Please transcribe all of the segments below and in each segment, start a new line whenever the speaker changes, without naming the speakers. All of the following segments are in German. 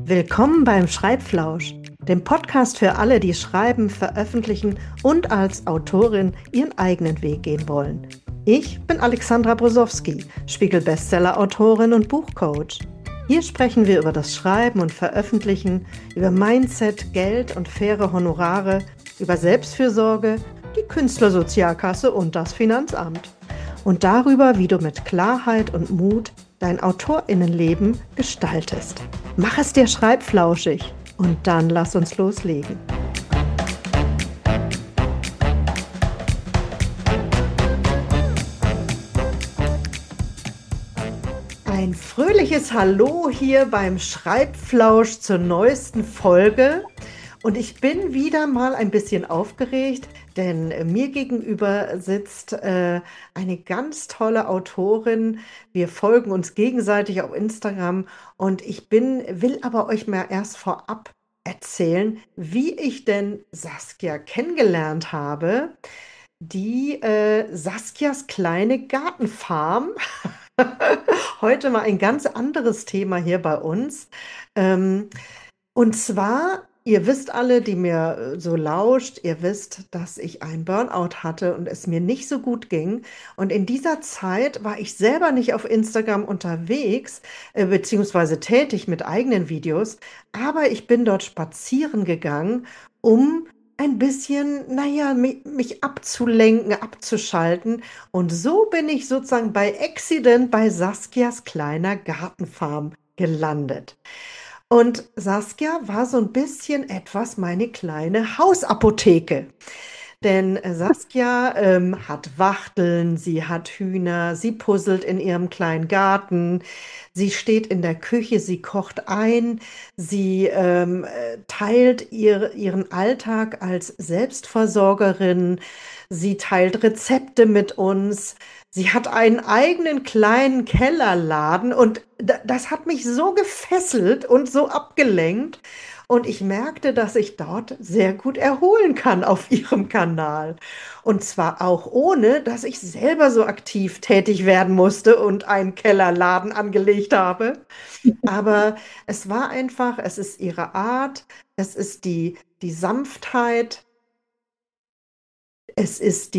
Willkommen beim Schreibflausch, dem Podcast für alle, die schreiben, veröffentlichen und als Autorin ihren eigenen Weg gehen wollen. Ich bin Alexandra Brosowski, Spiegel-Bestseller-Autorin und Buchcoach. Hier sprechen wir über das Schreiben und Veröffentlichen, über Mindset, Geld und faire Honorare, über Selbstfürsorge, die Künstlersozialkasse und das Finanzamt. Und darüber, wie du mit Klarheit und Mut dein AutorInnenleben gestaltest. Mach es dir schreibflauschig und dann lass uns loslegen. Ein fröhliches Hallo hier beim Schreibflausch zur neuesten Folge. Und ich bin wieder mal ein bisschen aufgeregt, denn mir gegenüber sitzt eine ganz tolle Autorin. Wir folgen uns gegenseitig auf Instagram und will aber euch mal erst vorab erzählen, wie ich denn Saskia kennengelernt habe. Die Saskias kleine Gartenfarm. Heute mal ein ganz anderes Thema hier bei uns. Ähm, und zwar, ihr wisst alle, die mir so lauscht, ihr wisst, dass ich einen Burnout hatte und es mir nicht so gut ging. Und in dieser Zeit war ich selber nicht auf Instagram unterwegs, beziehungsweise tätig mit eigenen Videos, aber ich bin dort spazieren gegangen, um ein bisschen, naja, mich abzulenken, abzuschalten. Und so bin ich sozusagen bei Accident bei Saskias kleiner Gartenfarm gelandet. Und Saskia war so ein bisschen etwas meine kleine Hausapotheke. Denn Saskia hat Wachteln, sie hat Hühner, sie puzzelt in ihrem kleinen Garten, sie steht in der Küche, sie kocht ein, sie teilt ihren Alltag als Selbstversorgerin, sie teilt Rezepte mit uns. Sie hat einen eigenen kleinen Kellerladen und das hat mich so gefesselt und so abgelenkt. Und ich merkte, dass ich dort sehr gut erholen kann auf ihrem Kanal. Und zwar auch ohne, dass ich selber so aktiv tätig werden musste und einen Kellerladen angelegt habe. Aber es war einfach, es ist ihre Art, es ist die Sanftheit, es ist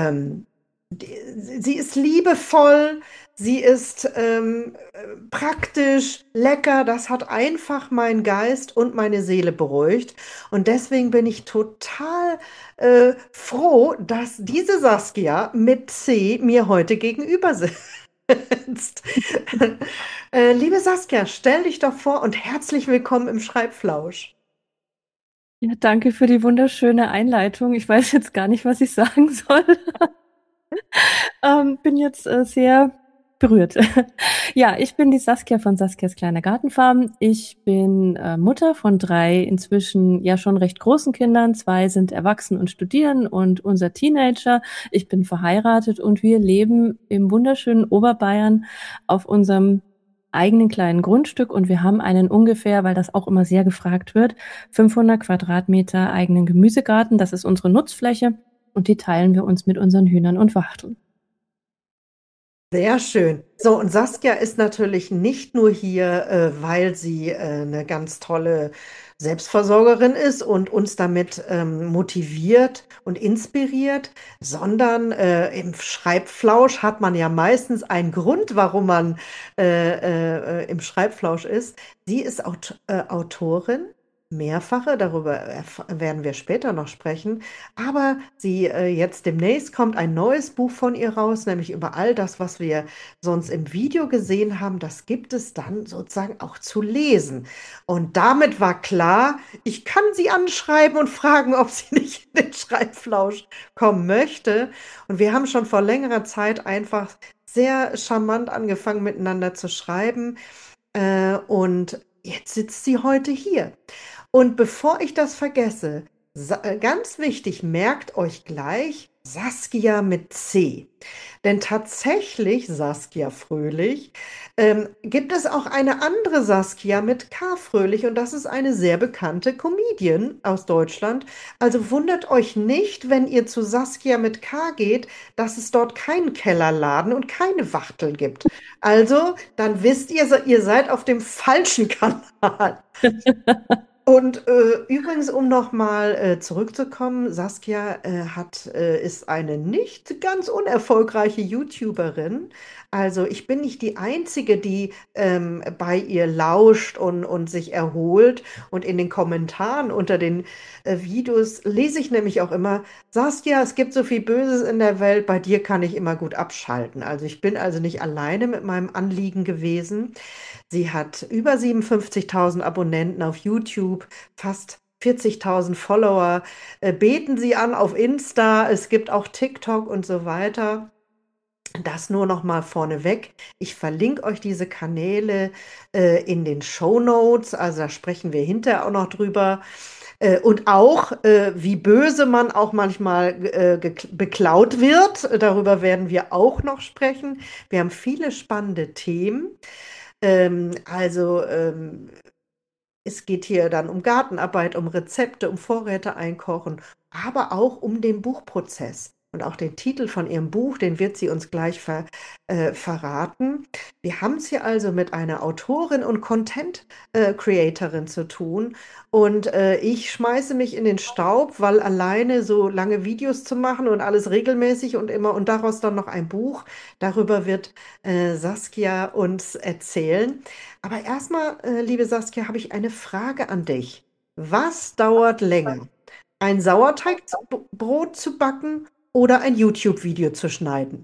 sie ist liebevoll, sie ist praktisch, lecker. Das hat einfach meinen Geist und meine Seele beruhigt. Und deswegen bin ich total froh, dass diese Saskia mit C mir heute gegenüber sitzt. Liebe Saskia, stell dich doch vor und herzlich willkommen im Schreibflausch.
Ja, danke für die wunderschöne Einleitung. Ich weiß jetzt gar nicht, was ich sagen soll. Bin jetzt sehr berührt. Ja, ich bin die Saskia von Saskias kleiner Gartenfarm. Ich bin Mutter von 3 inzwischen ja schon recht großen Kindern. 2 sind erwachsen und studieren und unser Teenager. Ich bin verheiratet und wir leben im wunderschönen Oberbayern auf unserem eigenen kleinen Grundstück und wir haben einen ungefähr, weil das auch immer sehr gefragt wird, 500 Quadratmeter eigenen Gemüsegarten. Das ist unsere Nutzfläche und die teilen wir uns mit unseren Hühnern und Wachteln.
Sehr schön. So, und Saskia ist natürlich nicht nur hier, weil sie eine ganz tolle Selbstversorgerin ist und uns damit motiviert und inspiriert, sondern im Schreibflausch hat man ja meistens einen Grund, warum man im Schreibflausch ist. Sie ist Autorin. Mehrfache, darüber werden wir später noch sprechen. Aber jetzt demnächst kommt ein neues Buch von ihr raus, nämlich über all das, was wir sonst im Video gesehen haben, das gibt es dann sozusagen auch zu lesen. Und damit war klar, ich kann sie anschreiben und fragen, ob sie nicht in den Schreibflausch kommen möchte. Und wir haben schon vor längerer Zeit einfach sehr charmant angefangen, miteinander zu schreiben. Und jetzt sitzt sie heute hier. Und bevor ich das vergesse, ganz wichtig, merkt euch gleich, Saskia mit C. Denn tatsächlich, Saskia Fröhlich, gibt es auch eine andere Saskia mit K. Fröhlich und das ist eine sehr bekannte Comedian aus Deutschland. Also wundert euch nicht, wenn ihr zu Saskia mit K geht, dass es dort keinen Kellerladen und keine Wachtel gibt. Also, dann wisst ihr, ihr seid auf dem falschen Kanal. Und übrigens, um nochmal zurückzukommen, Saskia ist eine nicht ganz unerfolgreiche YouTuberin. Also ich bin nicht die Einzige, die bei ihr lauscht und sich erholt. Und in den Kommentaren unter den Videos lese ich nämlich auch immer, Saskia, es gibt so viel Böses in der Welt, bei dir kann ich immer gut abschalten. Also ich bin also nicht alleine mit meinem Anliegen gewesen. Sie hat über 57.000 Abonnenten auf YouTube, fast 40.000 Follower. Beten Sie an auf Insta, es gibt auch TikTok und so weiter. Das nur noch mal vorneweg. Ich verlinke euch diese Kanäle in den Show Notes, also da sprechen wir hinterher auch noch drüber. Und auch, wie böse man auch manchmal beklaut wird. Darüber werden wir auch noch sprechen. Wir haben viele spannende Themen. Also es geht hier dann um Gartenarbeit, um Rezepte, um Vorräte einkochen, aber auch um den Buchprozess. Und auch den Titel von ihrem Buch, den wird sie uns gleich verraten. Wir haben es hier also mit einer Autorin und Content-Creatorin zu tun. Und ich schmeiße mich in den Staub, weil alleine so lange Videos zu machen und alles regelmäßig und immer und daraus dann noch ein Buch, darüber wird Saskia uns erzählen. Aber erstmal, liebe Saskia, habe ich eine Frage an dich. Was dauert länger? Ein Sauerteigbrot zu backen oder ein YouTube-Video zu schneiden?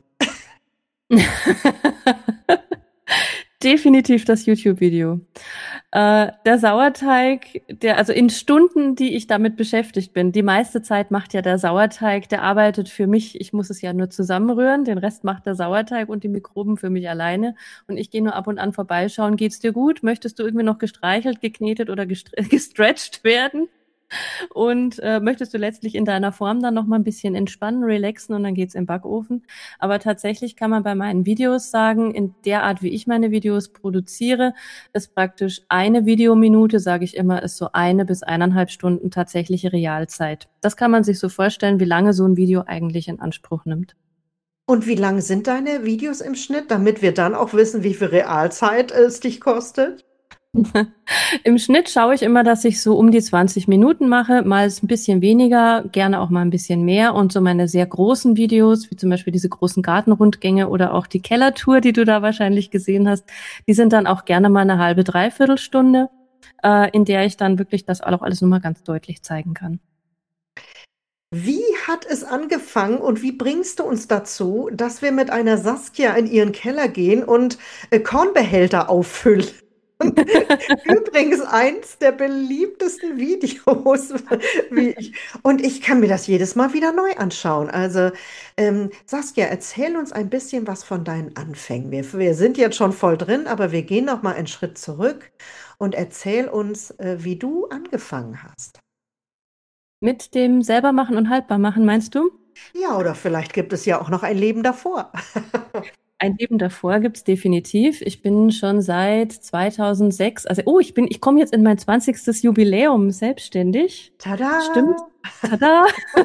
Definitiv das YouTube-Video. Der Sauerteig, also in Stunden, die ich damit beschäftigt bin, die meiste Zeit macht ja der Sauerteig, der arbeitet für mich, ich muss es ja nur zusammenrühren, den Rest macht der Sauerteig und die Mikroben für mich alleine und ich gehe nur ab und an vorbeischauen, geht's dir gut? Möchtest du irgendwie noch gestreichelt, geknetet oder gestretcht werden? Und möchtest du letztlich in deiner Form dann noch mal ein bisschen entspannen, relaxen und dann geht's im Backofen. Aber tatsächlich kann man bei meinen Videos sagen, in der Art, wie ich meine Videos produziere, ist praktisch eine Videominute, sage ich immer, ist so 1 bis 1,5 Stunden tatsächliche Realzeit. Das kann man sich so vorstellen, wie lange so ein Video eigentlich in Anspruch nimmt.
Und wie lang sind deine Videos im Schnitt, damit wir dann auch wissen, wie viel Realzeit es dich kostet?
Im Schnitt schaue ich immer, dass ich so um die 20 Minuten mache, mal ein bisschen weniger, gerne auch mal ein bisschen mehr. Und so meine sehr großen Videos, wie zum Beispiel diese großen Gartenrundgänge oder auch die Kellertour, die du da wahrscheinlich gesehen hast, die sind dann auch gerne mal eine halbe, dreiviertel Stunde, in der ich dann wirklich das auch alles nochmal ganz deutlich zeigen kann.
Wie hat es angefangen und wie bringst du uns dazu, dass wir mit einer Saskia in ihren Keller gehen und Kornbehälter auffüllen? Übrigens eins der beliebtesten Videos, wie ich, und ich kann mir das jedes Mal wieder neu anschauen. Also, Saskia, erzähl uns ein bisschen was von deinen Anfängen. Wir sind jetzt schon voll drin, aber wir gehen noch mal einen Schritt zurück und erzähl uns, wie du angefangen hast.
Mit dem selber machen und haltbar machen, meinst du?
Ja, oder vielleicht gibt es ja auch noch ein Leben davor.
Ein Leben davor gibt's definitiv. Ich bin schon seit 2006, also ich komme jetzt in mein 20. Jubiläum selbstständig. Stimmt.
Tada!
Tada!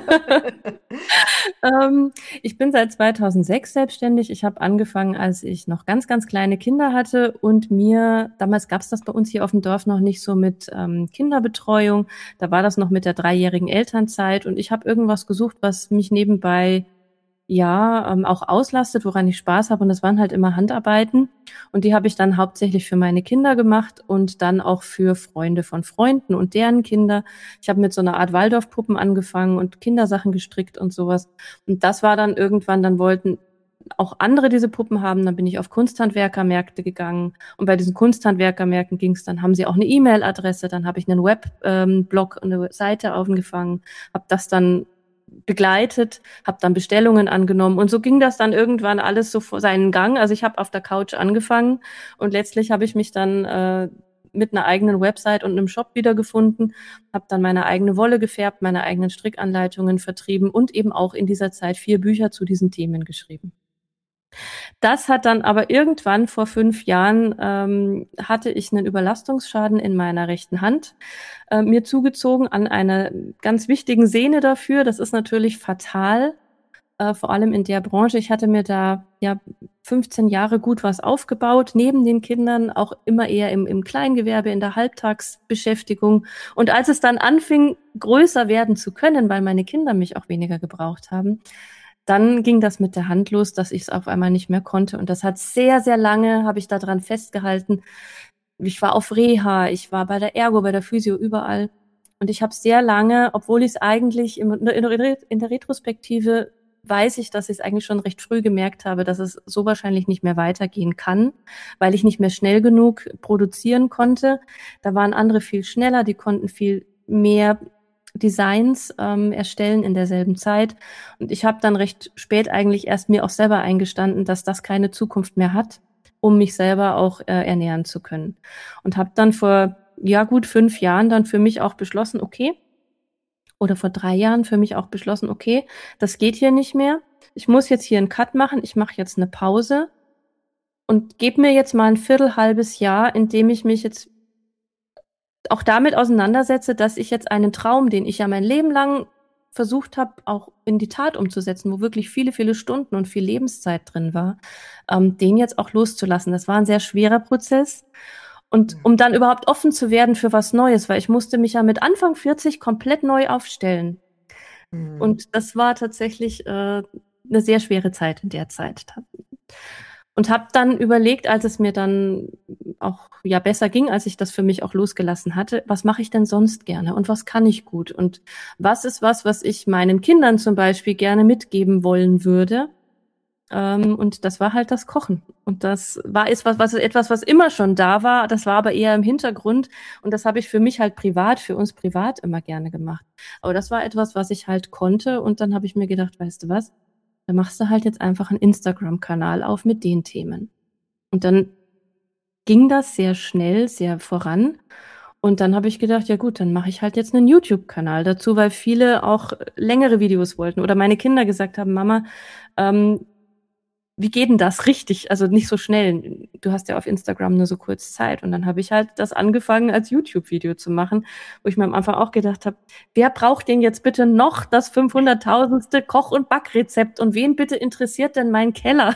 Ich bin seit 2006 selbstständig. Ich habe angefangen, als ich noch ganz, ganz kleine Kinder hatte und damals gab's das bei uns hier auf dem Dorf noch nicht so mit Kinderbetreuung. Da war das noch mit der 3-jährigen Elternzeit und ich habe irgendwas gesucht, was mich nebenbei auch auslastet, woran ich Spaß habe. Und das waren halt immer Handarbeiten. Und die habe ich dann hauptsächlich für meine Kinder gemacht und dann auch für Freunde von Freunden und deren Kinder. Ich habe mit so einer Art Waldorfpuppen angefangen und Kindersachen gestrickt und sowas. Und das war dann irgendwann, dann wollten auch andere diese Puppen haben. Dann bin ich auf Kunsthandwerkermärkte gegangen. Und bei diesen Kunsthandwerkermärkten ging es dann, haben sie auch eine E-Mail-Adresse. Dann habe ich einen Webblog, eine Seite aufgefangen, habe das dann begleitet, habe dann Bestellungen angenommen und so ging das dann irgendwann alles so vor seinen Gang. Also ich habe auf der Couch angefangen und letztlich habe ich mich dann mit einer eigenen Website und einem Shop wiedergefunden, habe dann meine eigene Wolle gefärbt, meine eigenen Strickanleitungen vertrieben und eben auch in dieser Zeit 4 Bücher zu diesen Themen geschrieben. Das hat dann aber irgendwann vor 5 Jahren hatte ich einen Überlastungsschaden in meiner rechten Hand mir zugezogen an einer ganz wichtigen Sehne dafür. Das ist natürlich fatal, vor allem in der Branche. Ich hatte mir da ja 15 Jahre gut was aufgebaut, neben den Kindern, auch immer eher im Kleingewerbe, in der Halbtagsbeschäftigung. Und als es dann anfing, größer werden zu können, weil meine Kinder mich auch weniger gebraucht haben, dann ging das mit der Hand los, dass ich es auf einmal nicht mehr konnte. Und das hat sehr, sehr lange, habe ich daran festgehalten. Ich war auf Reha, ich war bei der Ergo, bei der Physio, überall. Und ich habe sehr lange, obwohl ich es eigentlich in der Retrospektive weiß ich, dass ich es eigentlich schon recht früh gemerkt habe, dass es so wahrscheinlich nicht mehr weitergehen kann, weil ich nicht mehr schnell genug produzieren konnte. Da waren andere viel schneller, die konnten viel mehr Designs erstellen in derselben Zeit. Und ich habe dann recht spät eigentlich erst mir auch selber eingestanden, dass das keine Zukunft mehr hat, um mich selber auch ernähren zu können. Und habe dann vor ja gut 5 Jahren dann für mich auch beschlossen, okay, oder vor 3 Jahren für mich auch beschlossen, okay, das geht hier nicht mehr. Ich muss jetzt hier einen Cut machen. Ich mache jetzt eine Pause und gebe mir jetzt mal ein halbes Jahr, in dem ich mich jetzt auch damit auseinandersetze, dass ich jetzt einen Traum, den ich ja mein Leben lang versucht habe, auch in die Tat umzusetzen, wo wirklich viele, viele Stunden und viel Lebenszeit drin war, den jetzt auch loszulassen. Das war ein sehr schwerer Prozess. Und um dann überhaupt offen zu werden für was Neues, weil ich musste mich ja mit Anfang 40 komplett neu aufstellen. Und das war tatsächlich eine sehr schwere Zeit in der Zeit. Und habe dann überlegt, als es mir dann auch ja besser ging, als ich das für mich auch losgelassen hatte, was mache ich denn sonst gerne und was kann ich gut und was ist was ich meinen Kindern zum Beispiel gerne mitgeben wollen würde. Und das war halt das Kochen. Und das war etwas, was immer schon da war. Das war aber eher im Hintergrund. Und das habe ich für mich halt privat, für uns privat immer gerne gemacht. Aber das war etwas, was ich halt konnte. Und dann habe ich mir gedacht, weißt du was? Da machst du halt jetzt einfach einen Instagram-Kanal auf mit den Themen. Und dann ging das sehr schnell, sehr voran. Und dann habe ich gedacht, ja gut, dann mache ich halt jetzt einen YouTube-Kanal dazu, weil viele auch längere Videos wollten. Oder meine Kinder gesagt haben, Mama, wie geht denn das richtig? Also nicht so schnell. Du hast ja auf Instagram nur so kurz Zeit. Und dann habe ich halt das angefangen, als YouTube-Video zu machen, wo ich mir am Anfang auch gedacht habe, wer braucht denn jetzt bitte noch das 500.000. Koch- und Backrezept? Und wen bitte interessiert denn mein Keller?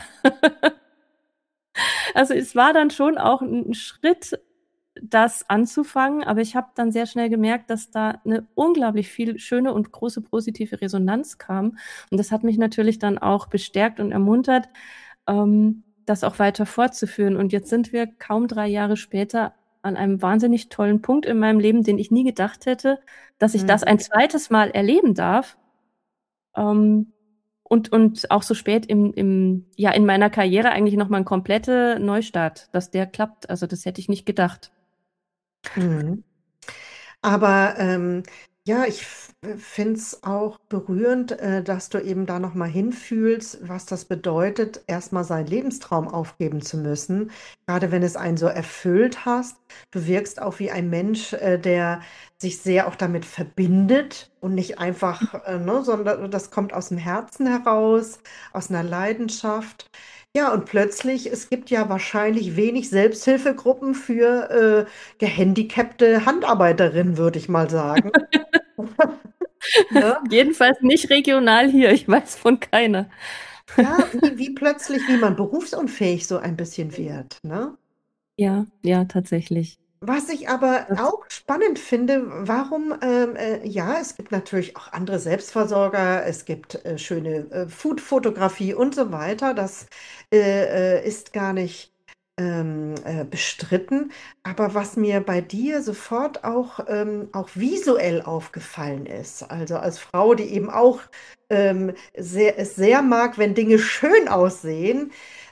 Also es war dann schon auch ein Schritt, das anzufangen, aber ich habe dann sehr schnell gemerkt, dass da eine unglaublich viel schöne und große positive Resonanz kam. Und das hat mich natürlich dann auch bestärkt und ermuntert, das auch weiter fortzuführen. Und jetzt sind wir kaum 3 Jahre später an einem wahnsinnig tollen Punkt in meinem Leben, den ich nie gedacht hätte, dass ich das ein zweites Mal erleben darf. Und auch so spät ja, in meiner Karriere eigentlich nochmal ein kompletter Neustart, dass der klappt. Also das hätte ich nicht gedacht.
Mhm. Aber ja, ich finde es auch berührend, dass du eben da nochmal hinfühlst, was das bedeutet, erstmal seinen Lebenstraum aufgeben zu müssen. Gerade wenn es einen so erfüllt hast. Du wirkst auch wie ein Mensch, der sich sehr auch damit verbindet und nicht einfach, ne, sondern das kommt aus dem Herzen heraus, aus einer Leidenschaft. Ja, und plötzlich, es gibt ja wahrscheinlich wenig Selbsthilfegruppen für gehandicapte Handarbeiterinnen, würde ich mal sagen. Ne?
Jedenfalls nicht regional hier. Ich weiß von keiner.
Ja, wie plötzlich, wie man berufsunfähig so ein bisschen wird. Ne?
Ja, ja, tatsächlich.
Was ich aber
Das,
auch spannend finde, warum, ja, es gibt natürlich auch andere Selbstversorger, es gibt schöne Food-Fotografie und so weiter. Das ist gar nicht bestritten. Aber was mir bei dir sofort auch visuell aufgefallen ist, also als Frau, die eben auch es sehr mag, wenn Dinge schön aussehen,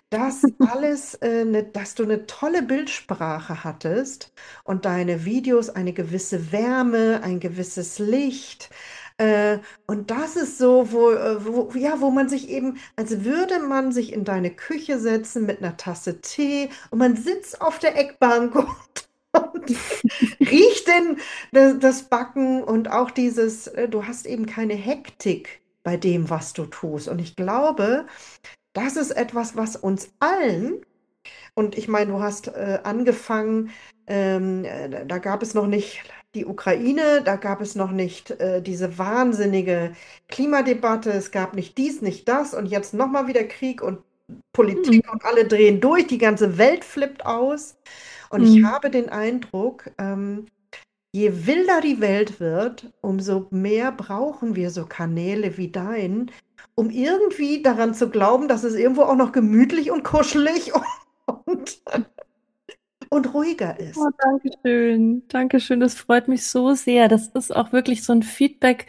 dass du eine tolle Bildsprache hattest und deine Videos eine gewisse Wärme, ein gewisses Licht. Und das ist so, ja, wo man sich eben, als würde man sich in deine Küche setzen mit einer Tasse Tee und man sitzt auf der Eckbank Riecht denn das Backen und auch dieses, du hast eben keine Hektik bei dem, was du tust. Und ich glaube, das ist etwas, was uns allen, und ich meine, du hast angefangen, da gab es noch nicht die Ukraine, da gab es noch nicht diese wahnsinnige Klimadebatte, es gab nicht dies, nicht das und jetzt nochmal wieder Krieg und Politik
Mhm.
und alle drehen durch, die ganze Welt flippt aus. Und ich
Mhm.
habe den Eindruck, je wilder die Welt wird, umso mehr brauchen wir so Kanäle wie dein, um irgendwie daran zu glauben, dass es irgendwo auch noch gemütlich und kuschelig und, und ruhiger ist.
Oh, danke schön. Danke schön. Das freut mich so sehr. Das ist auch wirklich so ein Feedback,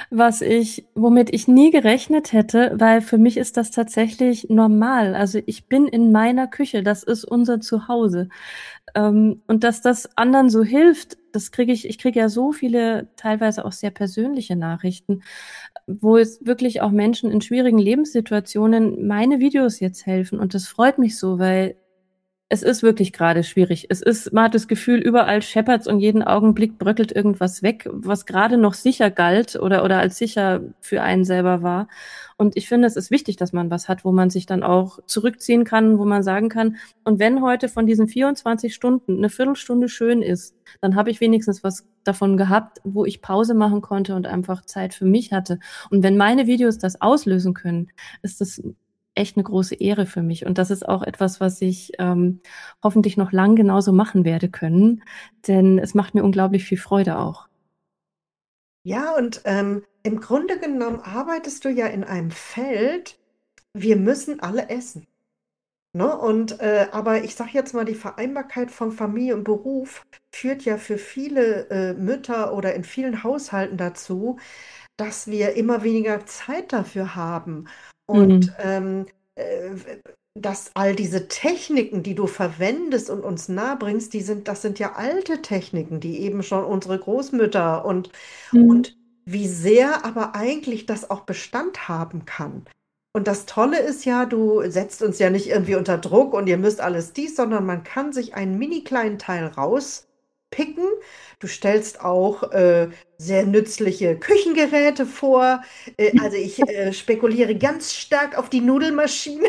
womit ich nie gerechnet hätte, weil für mich ist das tatsächlich normal. Also ich bin in meiner Küche. Das ist unser Zuhause. Und dass das anderen so hilft, ich kriege ja so viele, teilweise auch sehr persönliche Nachrichten, wo es wirklich auch Menschen in schwierigen Lebenssituationen meine Videos jetzt helfen. Und das freut mich so, weil es ist wirklich gerade schwierig. Man hat das Gefühl, überall scheppert's und jeden Augenblick bröckelt irgendwas weg, was gerade noch sicher galt oder als sicher für einen selber war. Und ich finde, es ist wichtig, dass man was hat, wo man sich dann auch zurückziehen kann, wo man sagen kann, und wenn heute von diesen 24 Stunden eine Viertelstunde schön ist, dann habe ich wenigstens was davon gehabt, wo ich Pause machen konnte und einfach Zeit für mich hatte. Und wenn meine Videos das auslösen können, ist das echt eine große Ehre für mich. Und das ist auch etwas, was ich hoffentlich noch lang genauso machen werde können, denn es macht mir unglaublich viel Freude auch.
Ja, und im Grunde genommen arbeitest du ja in einem Feld, wir müssen alle essen. Ne? Und aber ich sage jetzt mal, die Vereinbarkeit von Familie und Beruf führt ja für viele Mütter oder in vielen Haushalten dazu, dass wir immer weniger Zeit dafür haben. Und
Mhm.
äh, dass all diese Techniken, die du verwendest und uns nahebringst, das sind ja alte Techniken, die eben schon unsere Großmütter
Mhm.
und wie sehr aber eigentlich das auch Bestand haben kann. Und das Tolle ist ja, du setzt uns ja nicht irgendwie unter Druck und ihr müsst alles dies, sondern man kann sich einen mini kleinen Teil rauspicken. Du stellst auch sehr nützliche Küchengeräte vor. Also ich spekuliere ganz stark auf die Nudelmaschine.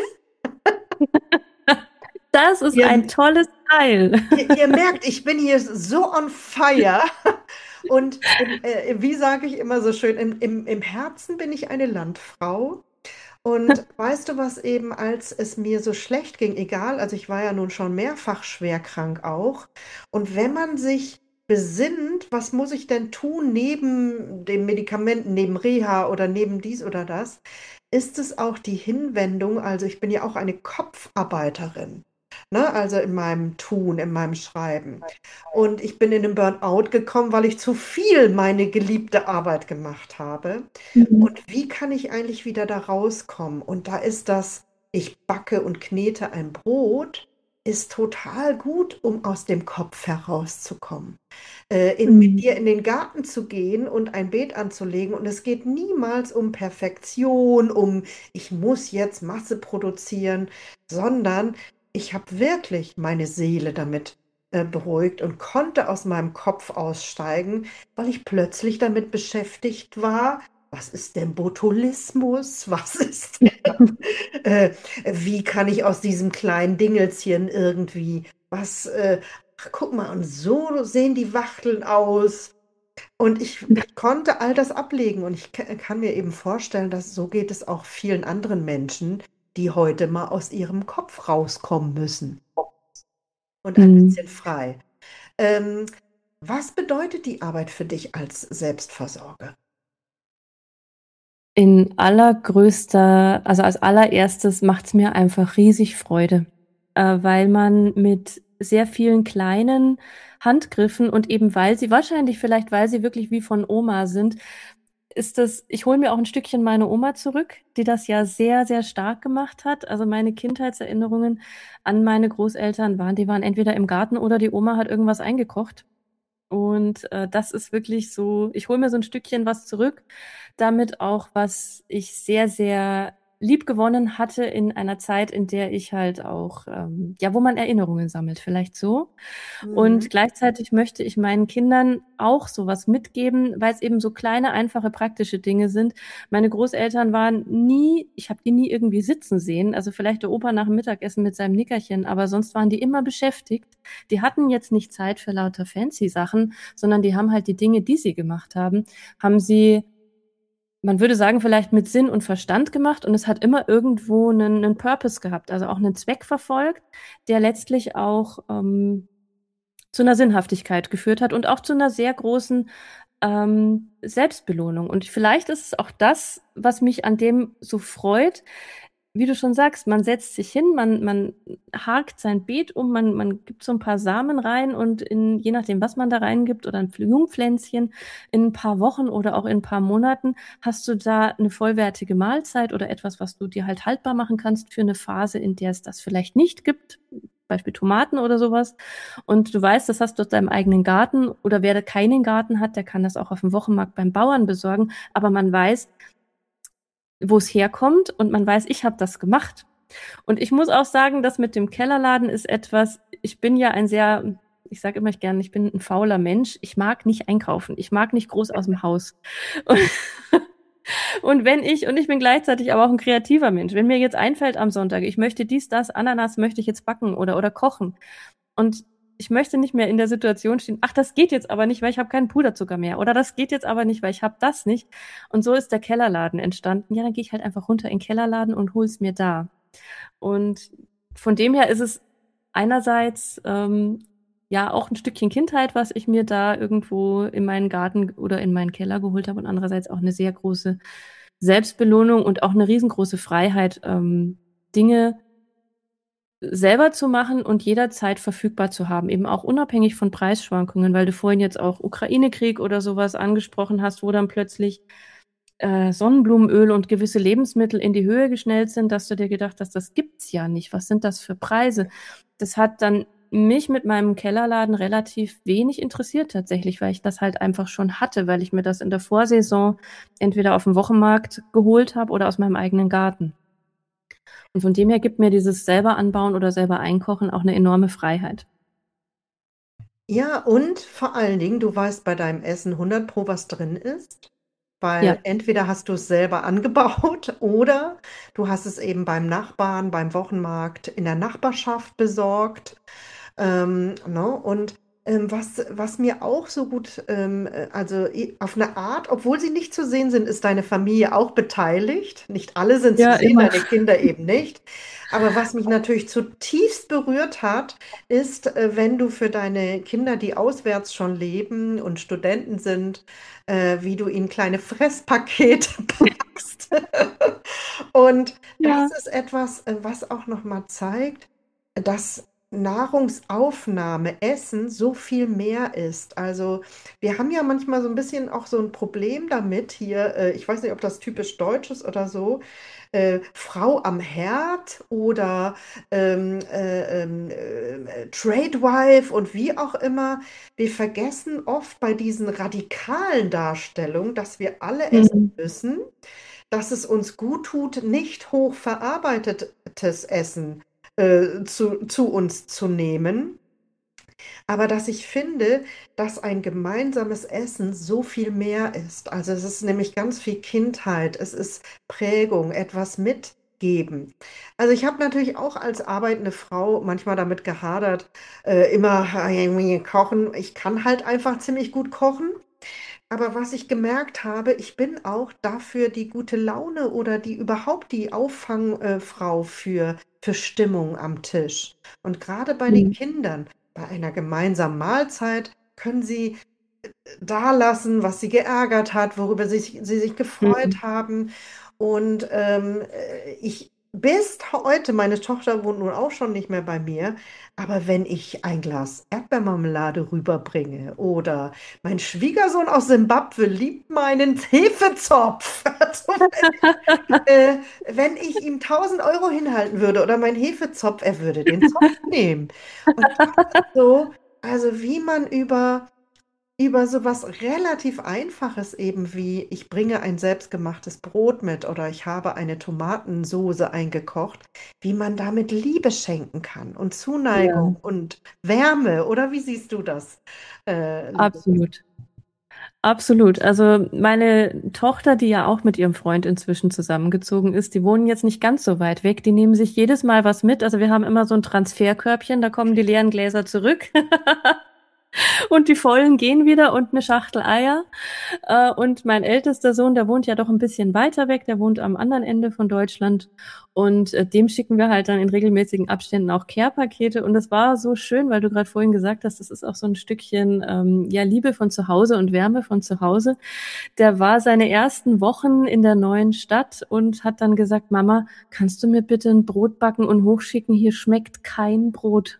Das ist ein
Ihr,
tolles Teil.
ihr merkt, ich bin hier so on fire. Und wie sage ich immer so schön, im Herzen bin ich eine Landfrau. Und weißt du was eben, als es mir so schlecht ging, egal, also ich war ja nun schon mehrfach schwer krank auch. Und wenn man sich besinnt, was muss ich denn tun neben den Medikamenten, neben Reha oder neben dies oder das, ist es auch die Hinwendung, also ich bin ja auch eine Kopfarbeiterin, ne? Also in meinem Tun, in meinem Schreiben. Und ich bin in den Burnout gekommen, weil ich zu viel meine geliebte Arbeit gemacht habe.
Mhm.
Und wie kann ich eigentlich wieder da rauskommen? Und da ist das, ich backe und knete ein Brot, ist total gut, um aus dem Kopf herauszukommen. Mit
Mhm.
dir in den Garten zu gehen und ein Beet anzulegen. Und es geht niemals um Perfektion, ich muss jetzt Masse produzieren, sondern ich habe wirklich meine Seele damit beruhigt und konnte aus meinem Kopf aussteigen, weil ich plötzlich damit beschäftigt war, was ist denn Botulismus? Was ist wie kann ich aus diesem kleinen Dingelchen irgendwie ach, guck mal, und so sehen die Wachteln aus. Und ich konnte all das ablegen und ich kann mir eben vorstellen, dass so geht es auch vielen anderen Menschen, die heute mal aus ihrem Kopf rauskommen müssen und ein
Mhm.
bisschen frei. Ähm, Was bedeutet die Arbeit für dich als Selbstversorger?
Also als allererstes macht's mir einfach riesig Freude, weil man mit sehr vielen kleinen Handgriffen und eben vielleicht weil sie wirklich wie von Oma sind, ich hole mir auch ein Stückchen meine Oma zurück, die das ja sehr, sehr stark gemacht hat. Also meine Kindheitserinnerungen an meine Großeltern die waren entweder im Garten oder die Oma hat irgendwas eingekocht. Und das ist wirklich so, ich hole mir so ein Stückchen was zurück, damit auch was ich sehr, sehr lieb gewonnen hatte in einer Zeit, in der ich halt auch, ja, wo man Erinnerungen sammelt, vielleicht so. Und
Mhm.
gleichzeitig möchte ich meinen Kindern auch sowas mitgeben, weil es eben so kleine, einfache, praktische Dinge sind. Meine Großeltern waren nie, ich habe die nie irgendwie sitzen sehen. Also vielleicht der Opa nach dem Mittagessen mit seinem Nickerchen, aber sonst waren die immer beschäftigt. Die hatten jetzt nicht Zeit für lauter fancy Sachen, sondern die haben halt die Dinge, die sie gemacht haben sie, man würde sagen, vielleicht mit Sinn und Verstand gemacht und es hat immer irgendwo einen Purpose gehabt, also auch einen Zweck verfolgt, der letztlich auch zu einer Sinnhaftigkeit geführt hat und auch zu einer sehr großen Selbstbelohnung. Und vielleicht ist es auch das, was mich an dem so freut. Wie du schon sagst, man setzt sich hin, man hakt sein Beet um, man gibt so ein paar Samen rein und je nachdem, was man da reingibt oder ein Jungpflänzchen, in ein paar Wochen oder auch in ein paar Monaten hast du da eine vollwertige Mahlzeit oder etwas, was du dir halt haltbar machen kannst für eine Phase, in der es das vielleicht nicht gibt. Beispiel Tomaten oder sowas. Und du weißt, das hast du aus deinem eigenen Garten oder wer keinen Garten hat, der kann das auch auf dem Wochenmarkt beim Bauern besorgen. Aber man weiß, wo es herkommt und man weiß, ich habe das gemacht. Und ich muss auch sagen, das mit dem Kellerladen ist etwas, ich bin ja ein sehr, ich sage immer gerne, ich bin ein fauler Mensch. Ich mag nicht einkaufen. Ich mag nicht groß aus dem Haus. Und, und ich bin gleichzeitig aber auch ein kreativer Mensch. Wenn mir jetzt einfällt am Sonntag, ich möchte dies, das, Ananas möchte ich jetzt backen oder kochen. Und ich möchte nicht mehr in der Situation stehen, ach, das geht jetzt aber nicht, weil ich habe keinen Puderzucker mehr. Oder das geht jetzt aber nicht, weil ich habe das nicht. Und so ist der Kellerladen entstanden. Ja, dann gehe ich halt einfach runter in den Kellerladen und hol's mir da. Und von dem her ist es einerseits ja auch ein Stückchen Kindheit, was ich mir da irgendwo in meinen Garten oder in meinen Keller geholt habe und andererseits auch eine sehr große Selbstbelohnung und auch eine riesengroße Freiheit, Dinge selber zu machen und jederzeit verfügbar zu haben, eben auch unabhängig von Preisschwankungen, weil du vorhin jetzt auch Ukraine-Krieg oder sowas angesprochen hast, wo dann plötzlich Sonnenblumenöl und gewisse Lebensmittel in die Höhe geschnellt sind, dass du dir gedacht hast, das gibt's ja nicht. Was sind das für Preise? Das hat dann mich mit meinem Kellerladen relativ wenig interessiert tatsächlich, weil ich das halt einfach schon hatte, weil ich mir das in der Vorsaison entweder auf dem Wochenmarkt geholt habe oder aus meinem eigenen Garten. Und von dem her gibt mir dieses selber anbauen oder selber einkochen auch eine enorme Freiheit.
Ja, und vor allen Dingen, du weißt bei deinem Essen 100 Pro, was drin ist, weil
Ja,
entweder hast du es selber angebaut oder du hast es eben beim Nachbarn, beim Wochenmarkt in der Nachbarschaft besorgt. Ne? Und was mir auch so gut, also auf eine Art, obwohl sie nicht zu sehen sind, ist deine Familie auch beteiligt. Nicht alle sind zu
ja,
sehen,
immer.
deine Kinder eben nicht. Aber was mich natürlich zutiefst berührt hat, ist, wenn du für deine Kinder, die auswärts schon leben und Studenten sind, wie du ihnen kleine Fresspakete packst. Und das
Ja,
ist etwas, was auch nochmal zeigt, dass Nahrungsaufnahme, Essen so viel mehr ist. Also wir haben ja manchmal so ein bisschen auch so ein Problem damit hier, ich weiß nicht, ob das typisch deutsch ist oder so, Frau am Herd oder Trade Wife und wie auch immer. Wir vergessen oft bei diesen radikalen Darstellungen, dass wir alle essen
mhm.
müssen, dass es uns gut tut, nicht hochverarbeitetes Essen zu uns zu nehmen, aber dass ich finde, dass ein gemeinsames Essen so viel mehr ist. Also es ist nämlich ganz viel Kindheit, es ist Prägung, etwas mitgeben. Also ich habe natürlich auch als arbeitende Frau manchmal damit gehadert, immer irgendwie kochen. Ich kann halt einfach ziemlich gut kochen. Aber was ich gemerkt habe, ich bin auch dafür die gute Laune oder die überhaupt die Auffangfrau für Stimmung am Tisch. Und gerade bei den
Mhm.
Kindern, bei einer gemeinsamen Mahlzeit, können sie da lassen, was sie geärgert hat, worüber sie sich
Mhm.
gefreut haben. Und ich bis heute, meine Tochter wohnt nun auch schon nicht mehr bei mir, aber wenn ich ein Glas Erdbeermarmelade rüberbringe oder mein Schwiegersohn aus Simbabwe liebt meinen Hefezopf. Also wenn ich ihm 1.000 € hinhalten würde oder meinen Hefezopf, er würde den Zopf nehmen. Und das ist so, also wie man über über so was relativ Einfaches eben wie ich bringe ein selbstgemachtes Brot mit oder ich habe eine Tomatensoße eingekocht, wie man damit Liebe schenken kann und
Ja,
Zuneigung und Wärme. Oder wie siehst du das, liebe Lisa?
absolut. Absolut. Also meine Tochter, die ja auch mit ihrem Freund inzwischen zusammengezogen ist, die wohnen jetzt nicht ganz so weit weg. Die nehmen sich jedes Mal was mit. Also wir haben immer so ein Transferkörbchen, da kommen die leeren Gläser zurück und die vollen gehen wieder und eine Schachtel Eier. Und mein ältester Sohn, der wohnt ja doch ein bisschen weiter weg, der wohnt am anderen Ende von Deutschland. Und dem schicken wir halt dann in regelmäßigen Abständen auch Care-Pakete. Und das war so schön, weil du gerade vorhin gesagt hast, das ist auch so ein Stückchen ja Liebe von zu Hause und Wärme von zu Hause. Der war seine ersten Wochen in der neuen Stadt und hat dann gesagt, Mama, kannst du mir bitte ein Brot backen und hochschicken? Hier schmeckt kein Brot.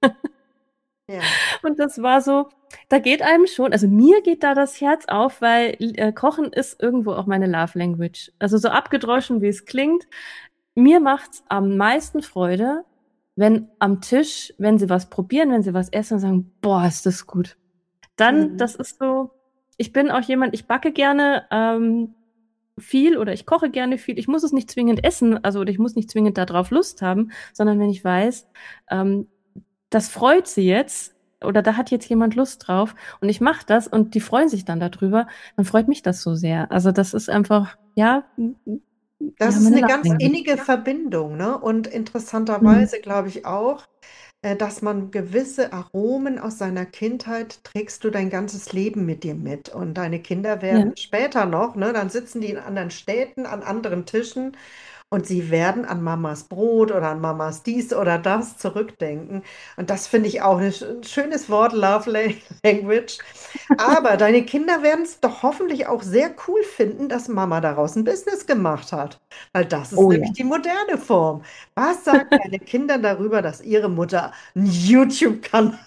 Ja,
Und das war so, da geht einem schon, also mir geht da das Herz auf, weil Kochen ist irgendwo auch meine Love Language. Also so abgedroschen, wie es klingt. Mir macht's am meisten Freude, wenn am Tisch, wenn sie was probieren, wenn sie was essen und sagen, boah, ist das gut. Dann,
mhm.
das ist so, ich bin auch jemand, ich backe gerne viel oder ich koche gerne viel. Ich muss es nicht zwingend essen, also oder ich muss nicht zwingend darauf Lust haben, sondern wenn ich weiß, ähm, das freut sie jetzt oder da hat jetzt jemand Lust drauf und ich mache das und die freuen sich dann darüber, dann freut mich das so sehr. Also das ist einfach, ja,
Das
ja,
ist
meine
eine
Love
ganz
Language.
innige Verbindung, ne? Und
Mhm.
interessanterweise glaube ich auch, dass man gewisse Aromen aus seiner Kindheit trägst du dein ganzes Leben mit dir mit. Und deine Kinder
Ja.
werden später noch, ne, dann sitzen die in anderen Städten an anderen Tischen und sie werden an Mamas Brot oder an Mamas dies oder das zurückdenken. Und das finde ich auch ein schönes Wort, Language. Aber deine Kinder werden es doch hoffentlich auch sehr cool finden, dass Mama daraus ein Business gemacht hat. Weil das ist
Oh
nämlich
ja.
die moderne Form. Was sagen deine Kinder darüber, dass ihre Mutter einen YouTube-Kanal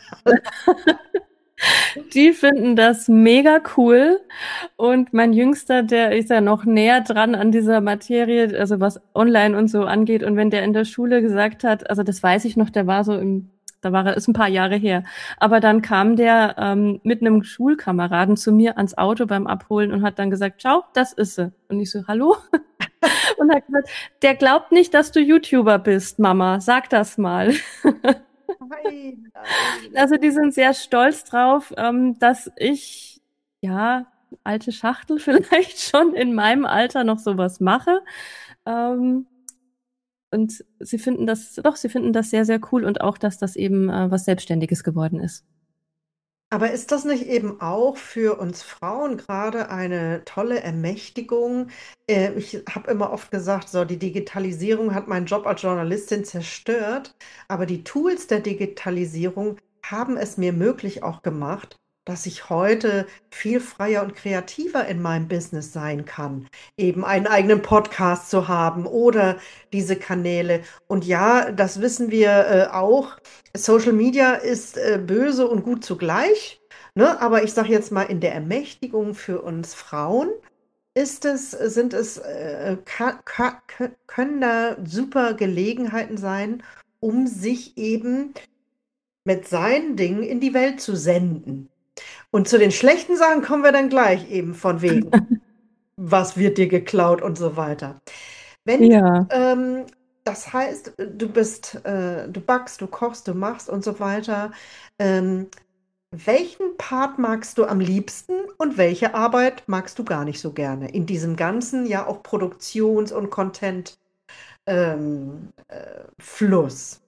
Die finden das mega cool. Und mein Jüngster, der ist ja noch näher dran an dieser Materie, also was online und so angeht. Und wenn der in der Schule gesagt hat, also das weiß ich noch, der war so im, da war er, ist ein paar Jahre her. Aber dann kam der mit einem Schulkameraden zu mir ans Auto beim Abholen und hat dann gesagt, ciao, das ist sie. Und ich so, hallo? Und hat gesagt, der glaubt nicht, dass du YouTuber bist, Mama. Sag das mal.
Nein, nein.
Also die sind sehr stolz drauf, dass ich, ja, alte Schachtel vielleicht schon in meinem Alter noch sowas mache. Ähm, und sie finden das, doch, sie finden das sehr, sehr cool und auch, dass das eben was Selbstständiges geworden ist.
Aber ist das nicht eben auch für uns Frauen gerade eine tolle Ermächtigung? Ich habe immer oft gesagt, so die Digitalisierung hat meinen Job als Journalistin zerstört, aber die Tools der Digitalisierung haben es mir möglich auch gemacht, dass ich heute viel freier und kreativer in meinem Business sein kann. Eben einen eigenen Podcast zu haben oder diese Kanäle. Und ja, das wissen wir auch. Social Media ist böse und gut zugleich, ne? Aber ich sage jetzt mal, in der Ermächtigung für uns Frauen sind es, können da super Gelegenheiten sein, um sich eben mit seinen Dingen in die Welt zu senden. Und zu den schlechten Sachen kommen wir dann gleich eben von wegen, was wird dir geklaut und so weiter. Wenn
Ja.
das heißt, du backst, du kochst, du machst und so weiter. Ähm, welchen Part magst du am liebsten und welche Arbeit magst du gar nicht so gerne in diesem ganzen, ja auch Produktions- und Content-Fluss?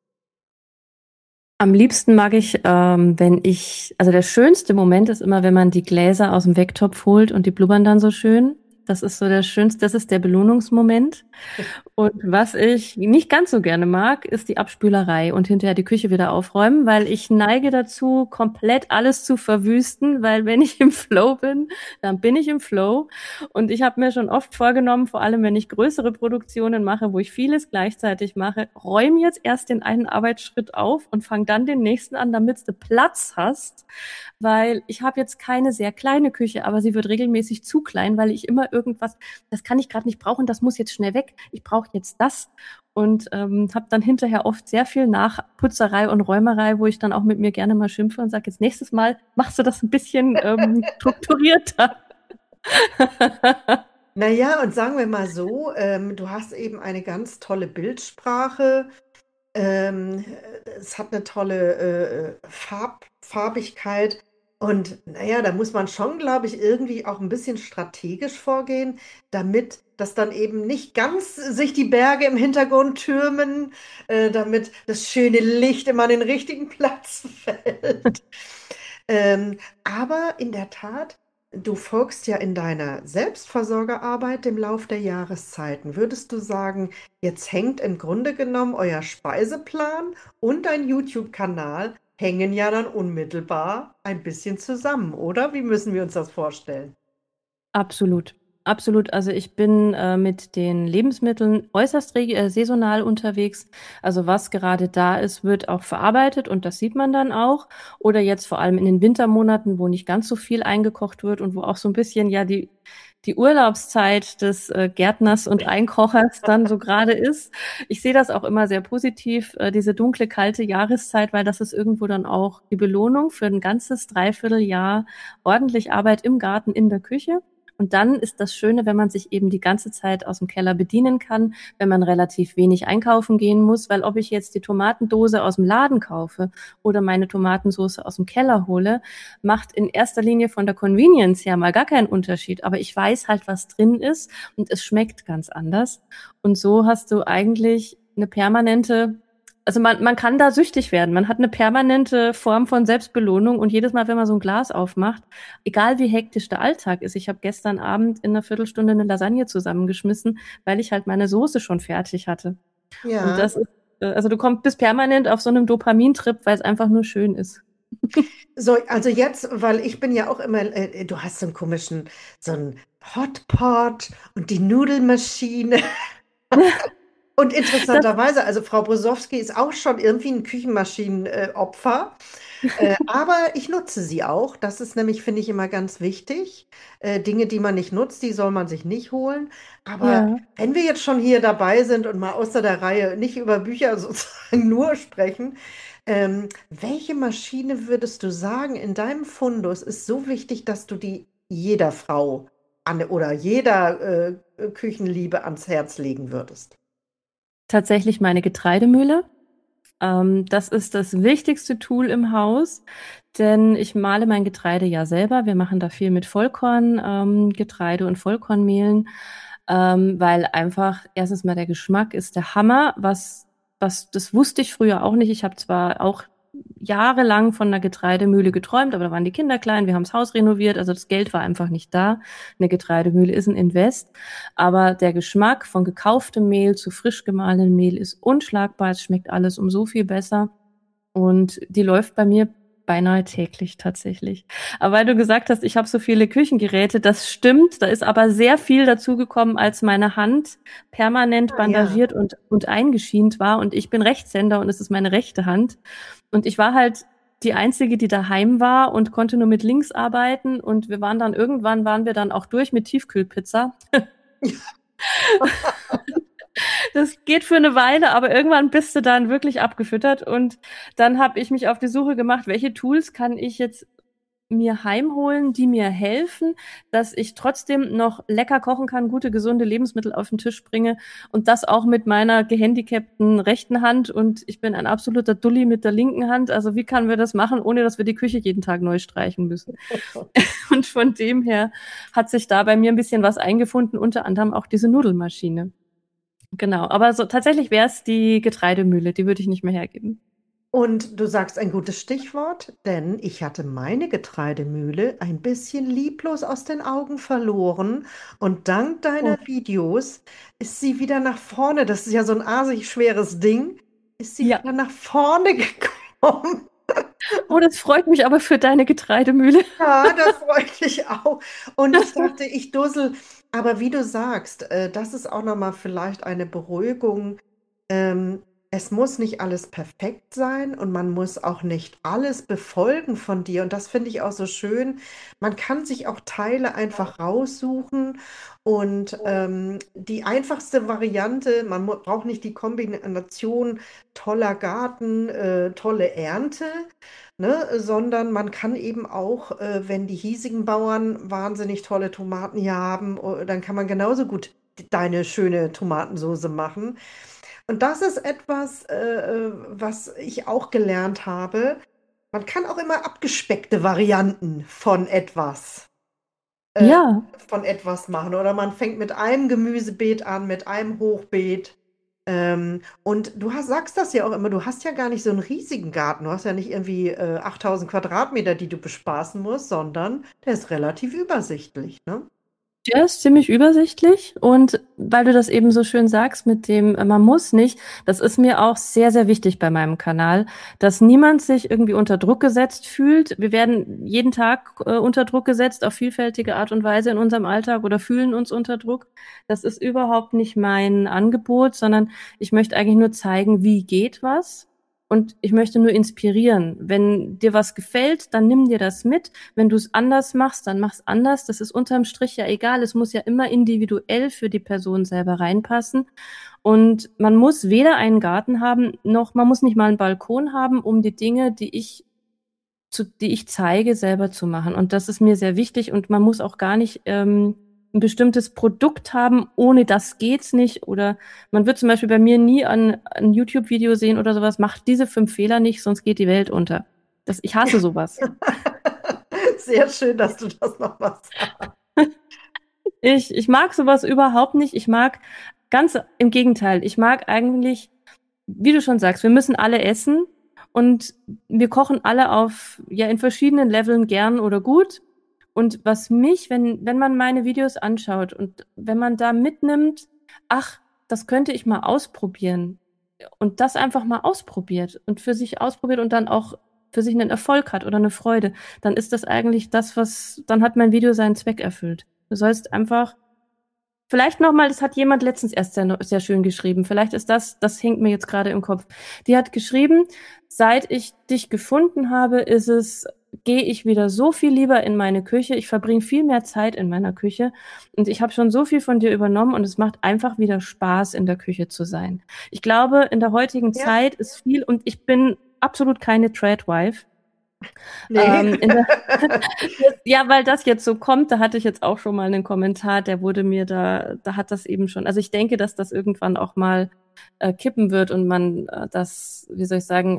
Am liebsten mag ich, wenn ich, also der schönste Moment ist immer, wenn man die Gläser aus dem Wecktopf holt und die blubbern dann so schön. Das ist so der schönste, das ist der Belohnungsmoment. Und was ich nicht ganz so gerne mag, ist die Abspülerei und hinterher die Küche wieder aufräumen, weil ich neige dazu, komplett alles zu verwüsten, weil wenn ich im Flow bin, dann bin ich im Flow. Und ich habe mir schon oft vorgenommen, vor allem wenn ich größere Produktionen mache, wo ich vieles gleichzeitig mache, räum jetzt erst den einen Arbeitsschritt auf und fang dann den nächsten an, damit du Platz hast, weil ich habe jetzt keine sehr kleine Küche, aber sie wird regelmäßig zu klein, weil ich immer irgendwas, das kann ich gerade nicht brauchen, das muss jetzt schnell weg, ich brauche jetzt das. und habe dann hinterher oft sehr viel Nachputzerei und Räumerei, wo ich dann auch mit mir gerne mal schimpfe und sage, jetzt nächstes Mal machst du das ein bisschen strukturierter.
Naja, und sagen wir mal so, du hast eben eine ganz tolle Bildsprache. Ähm, Es hat eine tolle Farbigkeit. Und naja, da muss man schon, glaube ich, irgendwie auch ein bisschen strategisch vorgehen, damit das dann eben nicht ganz sich die Berge im Hintergrund türmen, damit das schöne Licht immer an den richtigen Platz fällt. Aber in der Tat, du folgst ja in deiner Selbstversorgerarbeit dem Lauf der Jahreszeiten. Würdest du sagen, jetzt hängt im Grunde genommen euer Speiseplan und dein YouTube-Kanal hängen ja dann unmittelbar ein bisschen zusammen, oder? Wie müssen wir uns das vorstellen?
Absolut. Absolut. Also ich bin mit den Lebensmitteln äußerst saisonal unterwegs. Also was gerade da ist, wird auch verarbeitet und das sieht man dann auch. Oder jetzt vor allem in den Wintermonaten, wo nicht ganz so viel eingekocht wird und wo auch so ein bisschen ja die Urlaubszeit des Gärtners und Einkochers dann so gerade ist. Ich sehe das auch immer sehr positiv, diese dunkle, kalte Jahreszeit, weil das ist irgendwo dann auch die Belohnung für ein ganzes Dreivierteljahr ordentlich Arbeit im Garten, in der Küche. Und dann ist das Schöne, wenn man sich eben die ganze Zeit aus dem Keller bedienen kann, wenn man relativ wenig einkaufen gehen muss, weil ob ich jetzt die Tomatendose aus dem Laden kaufe oder meine Tomatensauce aus dem Keller hole, macht in erster Linie von der Convenience her mal gar keinen Unterschied. Aber ich weiß halt, was drin ist und es schmeckt ganz anders. Und so hast du eigentlich eine permanente, also man kann da süchtig werden. Man hat eine permanente Form von Selbstbelohnung und jedes Mal, wenn man so ein Glas aufmacht, egal wie hektisch der Alltag ist. Ich habe gestern Abend in einer Viertelstunde eine Lasagne zusammengeschmissen, weil ich halt meine Soße schon fertig hatte. Und
Ja,
das ist, also du bist permanent auf so einem Dopamintrip, weil es einfach nur schön ist.
so, also jetzt, weil ich bin ja auch immer, du hast so einen komischen, so einen Hotpot und die Nudelmaschine. Und
Das,
interessanterweise, also Frau Brosowski ist auch schon irgendwie ein Küchenmaschinenopfer, aber ich nutze sie auch. Das ist nämlich, finde ich, immer ganz wichtig. Dinge, die man nicht nutzt, die soll man sich nicht holen. Aber
ja.
wenn wir jetzt schon hier dabei sind und mal außer der Reihe nicht über Bücher sozusagen nur sprechen, welche Maschine würdest du sagen, in deinem Fundus ist so wichtig, dass du die jeder Frau oder jeder Küchenliebe ans Herz legen würdest?
Tatsächlich meine Getreidemühle. Das ist das wichtigste Tool im Haus, denn ich male mein Getreide ja selber. Wir machen da viel mit Vollkorn, Getreide und Vollkornmehlen, weil einfach erstens mal der Geschmack ist der Hammer. Das wusste ich früher auch nicht. Ich habe zwar auch jahrelang von einer Getreidemühle geträumt, aber da waren die Kinder klein, wir haben das Haus renoviert, also das Geld war einfach nicht da. Eine Getreidemühle ist ein Invest, aber der Geschmack von gekauftem Mehl zu frisch gemahlenem Mehl ist unschlagbar. Es schmeckt alles um so viel besser. Und die läuft bei mir beinahe täglich tatsächlich. Aber weil du gesagt hast, ich habe so viele Küchengeräte, das stimmt. Da ist aber sehr viel dazugekommen, als meine Hand permanent
Ah, ja.
bandagiert und eingeschient war. Und ich bin Rechtshänder und es ist meine rechte Hand. Und ich war halt die Einzige, die daheim war und konnte nur mit links arbeiten. Und irgendwann waren wir dann auch durch mit Tiefkühlpizza. Das geht für eine Weile, aber irgendwann bist du dann wirklich abgefüttert. Und dann habe ich mich auf die Suche gemacht, welche Tools kann ich jetzt mir heimholen, die mir helfen, dass ich trotzdem noch lecker kochen kann, gute, gesunde Lebensmittel auf den Tisch bringe und das auch mit meiner gehandicapten rechten Hand. Und ich bin ein absoluter Dulli mit der linken Hand. Also wie können wir das machen, ohne dass wir die Küche jeden Tag neu streichen müssen? Und von dem her hat sich da bei mir ein bisschen was eingefunden, unter anderem auch diese Nudelmaschine. Genau, aber so tatsächlich wäre es die Getreidemühle, die würde ich nicht mehr hergeben.
Und du sagst ein gutes Stichwort, denn ich hatte meine Getreidemühle ein bisschen lieblos aus den Augen verloren. Und dank deiner
Oh.
Videos ist sie wieder nach vorne. Das ist ja so ein asig schweres Ding. Ist sie
Ja.
wieder nach vorne gekommen?
Oh, das freut mich aber für deine Getreidemühle.
Ja, das freut mich auch. Und ich dachte, ich dussel. Aber wie du sagst, das ist auch nochmal vielleicht eine Beruhigung. es muss nicht alles perfekt sein und man muss auch nicht alles befolgen von dir. Und das finde ich auch so schön. Man kann sich auch Teile einfach raussuchen und die einfachste Variante, braucht nicht die Kombination toller Garten, tolle Ernte, ne, sondern man kann eben auch, wenn die hiesigen Bauern wahnsinnig tolle Tomaten hier haben, dann kann man genauso gut deine schöne Tomatensoße machen. Und das ist etwas, was ich auch gelernt habe. Man kann auch immer abgespeckte Varianten äh,
Ja,
von etwas machen. Oder man fängt mit einem Gemüsebeet an, mit einem Hochbeet. Und sagst das ja auch immer, du hast ja gar nicht so einen riesigen Garten. Du hast ja nicht irgendwie 8000 Quadratmeter, die du bespaßen musst, sondern der ist relativ übersichtlich, ne?
der ist ziemlich übersichtlich und weil du das eben so schön sagst mit dem, man muss nicht, das ist mir auch sehr, sehr wichtig bei meinem Kanal, dass niemand sich irgendwie unter Druck gesetzt fühlt. Wir werden jeden Tag unter Druck gesetzt auf vielfältige Art und Weise in unserem Alltag oder fühlen uns unter Druck. Das ist überhaupt nicht mein Angebot, sondern ich möchte eigentlich nur zeigen, wie geht was. Und ich möchte nur inspirieren. Wenn dir was gefällt, dann nimm dir das mit. Wenn du es anders machst, dann mach's anders. Das ist unterm Strich ja egal. Es muss ja immer individuell für die Person selber reinpassen. Und man muss weder einen Garten haben, noch man muss nicht mal einen Balkon haben, um die Dinge, die ich zeige, selber zu machen. Und das ist mir sehr wichtig. Und man muss auch gar nicht ein bestimmtes Produkt haben, ohne das geht's nicht. Oder man wird zum Beispiel bei mir nie ein YouTube-Video sehen oder sowas, macht diese 5 Fehler nicht, sonst geht die Welt unter. Ich hasse sowas.
Sehr schön, dass du das noch mal sagst.
Ich mag sowas überhaupt nicht. Ich mag ganz im Gegenteil. Ich mag eigentlich, wie du schon sagst, wir müssen alle essen und wir kochen alle ja, in verschiedenen Leveln gern oder gut. Und was mich, wenn man meine Videos anschaut und wenn man da mitnimmt, ach, das könnte ich mal ausprobieren und das einfach mal ausprobiert und für sich ausprobiert und dann auch für sich einen Erfolg hat oder eine Freude, dann ist das eigentlich dann hat mein Video seinen Zweck erfüllt. Du sollst einfach, vielleicht nochmal, das hat jemand letztens erst sehr schön geschrieben. Vielleicht ist das hängt mir jetzt gerade im Kopf. Die hat geschrieben, seit ich dich gefunden habe, gehe ich wieder so viel lieber in meine Küche. Ich verbringe viel mehr Zeit in meiner Küche und ich habe schon so viel von dir übernommen und es macht einfach wieder Spaß, in der Küche zu sein. Ich glaube, in der heutigen
Ja,
Zeit ist viel und ich bin absolut keine Tradwife.
nee.
In der Ja, weil das jetzt so kommt, da hatte ich jetzt auch schon mal einen Kommentar, der wurde mir da hat das eben schon. Also ich denke, dass das irgendwann auch mal kippen wird und man wie soll ich sagen,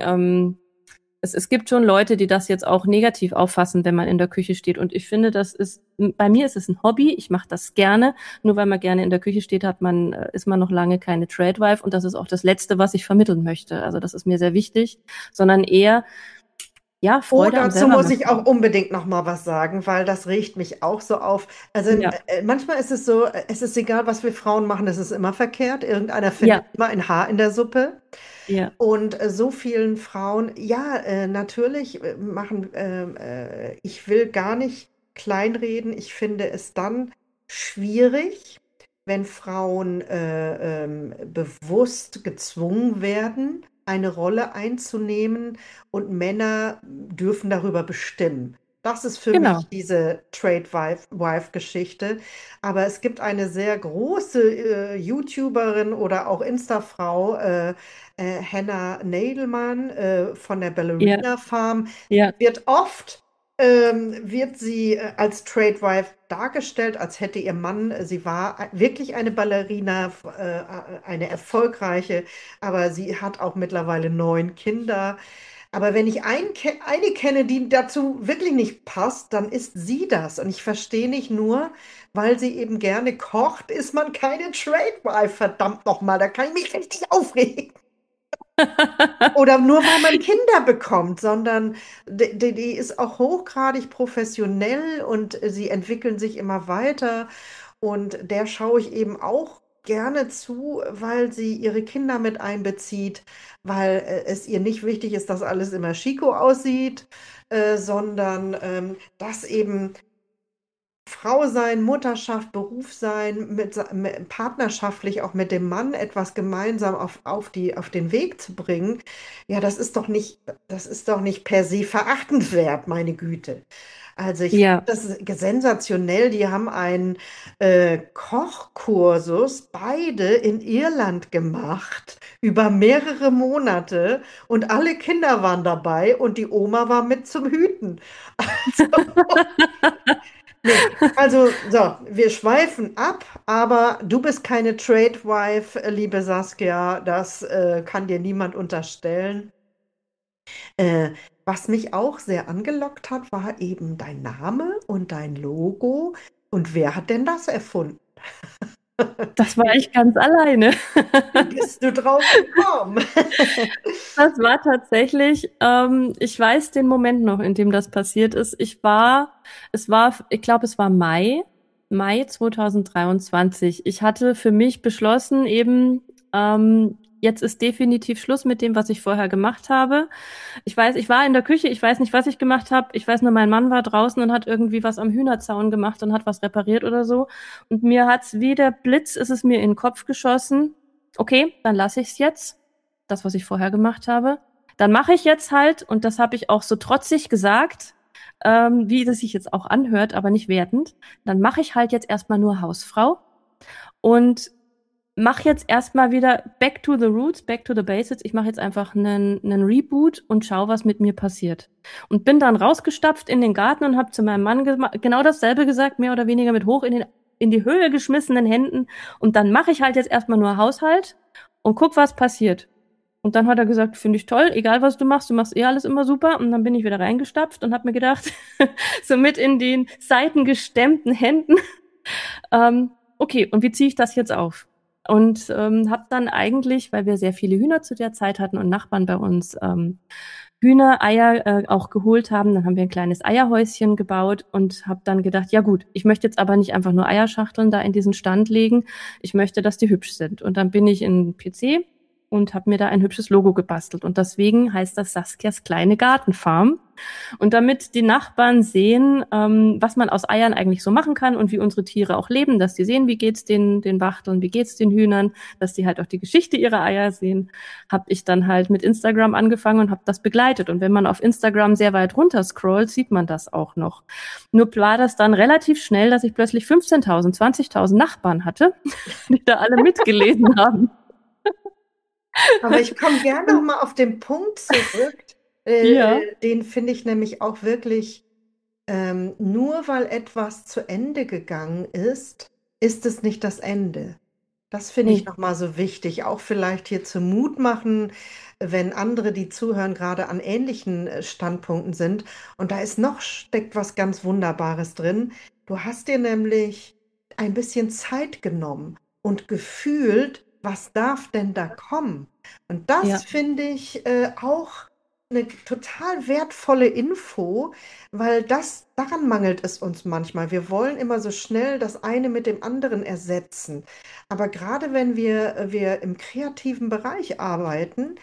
es gibt schon Leute, die das jetzt auch negativ auffassen, wenn man in der Küche steht. Und ich finde, bei mir ist es ein Hobby. Ich mache das gerne. Nur weil man gerne in der Küche steht, ist man noch lange keine Tradewife. Und das ist auch das Letzte, was ich vermitteln möchte. Also das ist mir sehr wichtig, sondern eher, ja,
Oh,
Freude am
dazu muss ich
Selbermachen.
auch unbedingt noch mal was sagen, weil das regt mich auch so auf. Also
Ja,
manchmal ist es so, es ist egal, was wir Frauen machen, es ist immer verkehrt. Irgendeiner findet
ja,
immer ein Haar in der Suppe.
ja.
Und so vielen Frauen, ja, natürlich ich will gar nicht kleinreden. Ich finde es dann schwierig, wenn Frauen bewusst gezwungen werden, eine Rolle einzunehmen und Männer dürfen darüber bestimmen. Das ist für mich
Genau.
diese Trade-Wife-Geschichte. Aber es gibt eine sehr große YouTuberin oder auch Insta-Frau, Hannah Nadelmann von der
Ja,
Ballerina Farm,
ja,
wird sie als Tradewife dargestellt, als hätte ihr Mann, sie war wirklich eine Ballerina, eine erfolgreiche, aber sie hat auch mittlerweile 9 Kinder. Aber wenn ich eine kenne, die dazu wirklich nicht passt, dann ist sie das. Und ich verstehe nicht nur, weil sie eben gerne kocht, ist man keine Tradewife, verdammt nochmal, da kann ich mich richtig aufregen. Oder nur weil man Kinder bekommt, sondern die ist auch hochgradig professionell und sie entwickeln sich immer weiter. Und der schaue ich eben auch gerne zu, weil sie ihre Kinder mit einbezieht, weil es ihr nicht wichtig ist, dass alles immer chico aussieht, sondern dass eben Frau sein, Mutterschaft, Beruf sein, partnerschaftlich auch mit dem Mann etwas gemeinsam auf den Weg zu bringen, ja, das ist doch nicht per se verachtenswert, meine Güte. Also ich finde
Ja.
das sensationell. Die haben einen Kochkursus beide in Irland gemacht über mehrere Monate und alle Kinder waren dabei und die Oma war mit zum Hüten. Nee, also so, wir schweifen ab, aber du bist keine Trade Wife, liebe Saskia, das kann dir niemand unterstellen. Äh, Was mich auch sehr angelockt hat, war eben dein Name und dein Logo. Und wer hat denn das erfunden?
Das war ich ganz alleine.
Wie bist du drauf gekommen?
Das war tatsächlich, ich weiß den Moment noch, in dem das passiert ist. Ich glaube, es war Mai 2023. Ich hatte für mich beschlossen, eben, jetzt ist definitiv Schluss mit dem, was ich vorher gemacht habe. Ich weiß, ich war in der Küche, ich weiß nicht, was ich gemacht habe. Ich weiß nur, mein Mann war draußen und hat irgendwie was am Hühnerzaun gemacht und hat was repariert oder so. Und mir hat's wie der Blitz, ist es mir in den Kopf geschossen. Okay, dann lasse ich's jetzt. Das, was ich vorher gemacht habe. Dann mache ich jetzt halt, und das habe ich auch so trotzig gesagt, wie das sich jetzt auch anhört, aber nicht wertend. Dann mache ich halt jetzt erstmal nur Hausfrau und mache jetzt erstmal wieder back to the roots, back to the basics. Ich mache jetzt einfach einen Reboot und schau, was mit mir passiert. Und bin dann rausgestapft in den Garten und habe zu meinem Mann genau dasselbe gesagt, mehr oder weniger mit hoch in die Höhe geschmissenen Händen. Und dann mache ich halt jetzt erstmal nur Haushalt und guck, was passiert. Und dann hat er gesagt, finde ich toll, egal was du machst eh alles immer super. Und dann bin ich wieder reingestapft und habe mir gedacht, so mit in den seitengestemmten Händen, okay, und wie ziehe ich das jetzt auf? Und habe dann eigentlich, weil wir sehr viele Hühner zu der Zeit hatten und Nachbarn bei uns Hühnereier auch geholt haben, dann haben wir ein kleines Eierhäuschen gebaut und habe dann gedacht, ja gut, ich möchte jetzt aber nicht einfach nur Eierschachteln da in diesen Stand legen, ich möchte, dass die hübsch sind. Und dann bin ich in den PC und habe mir da ein hübsches Logo gebastelt. Und deswegen heißt das Saskias kleine Gartenfarm. Und damit die Nachbarn sehen, was man aus Eiern eigentlich so machen kann und wie unsere Tiere auch leben, dass die sehen, wie geht's den Wachteln, wie geht's den Hühnern, dass die halt auch die Geschichte ihrer Eier sehen, habe ich dann halt mit Instagram angefangen und habe das begleitet. Und wenn man auf Instagram sehr weit runter scrollt, sieht man das auch noch. Nur war das dann relativ schnell, dass ich plötzlich 15.000, 20.000 Nachbarn hatte, die da alle mitgelesen haben.
Aber ich komme gerne noch mal auf den Punkt zurück.
Ja,
Den finde ich nämlich auch wirklich, nur weil etwas zu Ende gegangen ist, ist es nicht das Ende. Das finde ich
nee,
nochmal so wichtig. Auch vielleicht hier zum Mut machen, wenn andere, die zuhören, gerade an ähnlichen Standpunkten sind. Und da ist steckt was ganz Wunderbares drin. Du hast dir nämlich ein bisschen Zeit genommen und gefühlt, was darf denn da kommen? Und das
ja,
finde ich auch eine total wertvolle Info, weil daran mangelt es uns manchmal. Wir wollen immer so schnell das eine mit dem anderen ersetzen. Aber gerade wenn wir im kreativen Bereich arbeiten,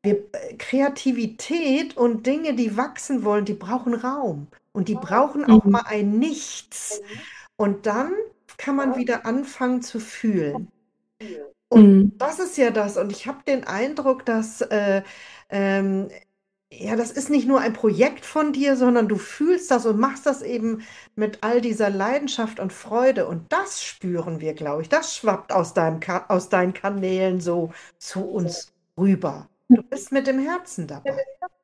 Kreativität und Dinge, die wachsen wollen, die brauchen Raum und die brauchen auch
mhm.
mal ein Nichts. Und dann kann man wieder anfangen zu fühlen. Und
Mhm.
das ist ja das. Und ich habe den Eindruck, dass ähm, ja, das ist nicht nur ein Projekt von dir, sondern du fühlst das und machst das eben mit all dieser Leidenschaft und Freude. Und das spüren wir, glaube ich. Das schwappt aus deinen Kanälen so zu uns rüber. Du bist mit dem Herzen dabei.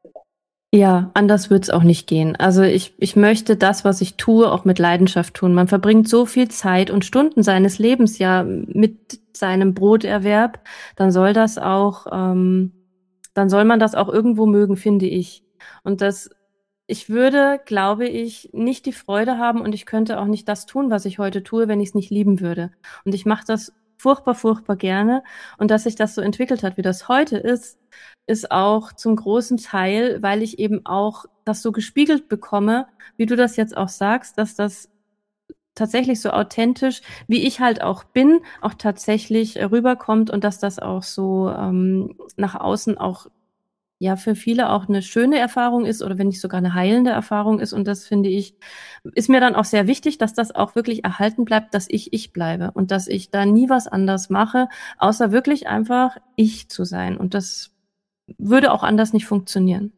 Ja, anders wird's auch nicht gehen. Also ich möchte das, was ich tue, auch mit Leidenschaft tun. Man verbringt so viel Zeit und Stunden seines Lebens ja mit seinem Broterwerb, dann soll das auch, dann soll man das auch irgendwo mögen, finde ich. Und ich würde, glaube ich, nicht die Freude haben und ich könnte auch nicht das tun, was ich heute tue, wenn ich es nicht lieben würde. Und ich mache das furchtbar, furchtbar gerne. Und dass sich das so entwickelt hat, wie das heute ist auch zum großen Teil, weil ich eben auch das so gespiegelt bekomme, wie du das jetzt auch sagst, dass das tatsächlich so authentisch, wie ich halt auch bin, auch tatsächlich rüberkommt und dass das auch so nach außen auch ja für viele auch eine schöne Erfahrung ist oder wenn nicht sogar eine heilende Erfahrung ist. Und das finde ich, ist mir dann auch sehr wichtig, dass das auch wirklich erhalten bleibt, dass ich bleibe und dass ich da nie was anders mache, außer wirklich einfach ich zu sein. Und das würde auch anders nicht funktionieren.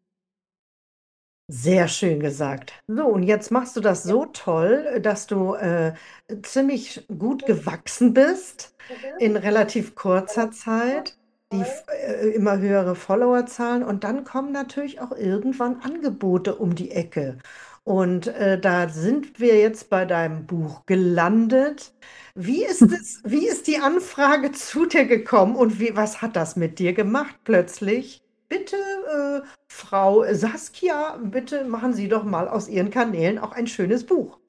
Sehr schön gesagt. So, und jetzt machst du das so toll, dass du ziemlich gut gewachsen bist in relativ kurzer Zeit, immer höhere Followerzahlen und dann kommen natürlich auch irgendwann Angebote um die Ecke. Und da sind wir jetzt bei deinem Buch gelandet. Wie ist die Anfrage zu dir gekommen und was hat das mit dir gemacht plötzlich? Bitte, Frau Saskia, bitte machen Sie doch mal aus Ihren Kanälen auch ein schönes Buch.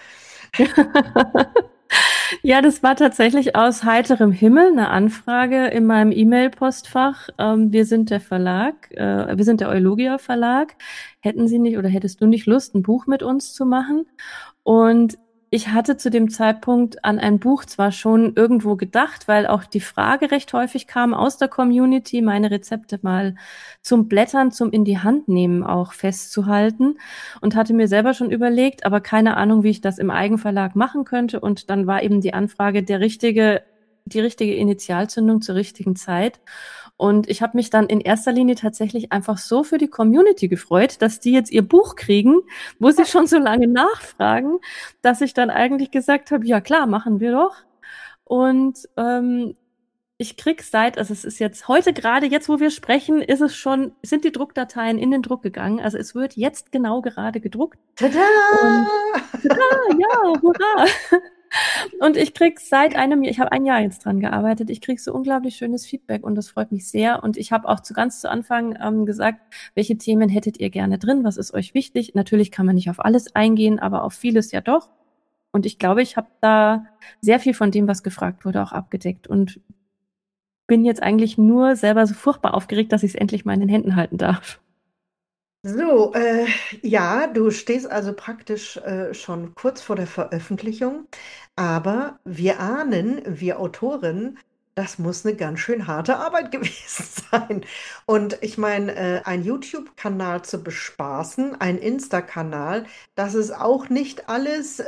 Ja, das war tatsächlich aus heiterem Himmel eine Anfrage in meinem E-Mail-Postfach. Wir sind der Verlag, wir sind der Eulogia Verlag. Hätten Sie nicht oder hättest du nicht Lust, ein Buch mit uns zu machen? Und ich hatte zu dem Zeitpunkt an ein Buch zwar schon irgendwo gedacht, weil auch die Frage recht häufig kam aus der Community, meine Rezepte mal zum Blättern, zum in die Hand nehmen auch festzuhalten und hatte mir selber schon überlegt, aber keine Ahnung, wie ich das im Eigenverlag machen könnte. Und dann war eben die Anfrage die richtige Initialzündung zur richtigen Zeit. Und ich habe mich dann in erster Linie tatsächlich einfach so für die Community gefreut, dass die jetzt ihr Buch kriegen, wo sie schon so lange nachfragen, dass ich dann eigentlich gesagt habe, ja klar, machen wir doch. Und ich krieg also es ist jetzt heute gerade, jetzt wo wir sprechen, sind die Druckdateien in den Druck gegangen. Also es wird jetzt genau gerade gedruckt.
Tada!
Und ja, hurra! Und ich krieg seit einem Jahr, ich habe ein Jahr jetzt dran gearbeitet, ich krieg so unglaublich schönes Feedback und das freut mich sehr. Und ich habe auch ganz zu Anfang gesagt, welche Themen hättet ihr gerne drin, was ist euch wichtig? Natürlich kann man nicht auf alles eingehen, aber auf vieles ja doch. Und ich glaube, ich habe da sehr viel von dem, was gefragt wurde, auch abgedeckt und bin jetzt eigentlich nur selber so furchtbar aufgeregt, dass ich es endlich mal in den Händen halten darf.
So, ja, du stehst also praktisch schon kurz vor der Veröffentlichung, aber wir ahnen, wir Autoren, das muss eine ganz schön harte Arbeit gewesen sein. Und ich meine, ein YouTube-Kanal zu bespaßen, ein Insta-Kanal, das ist auch nicht alles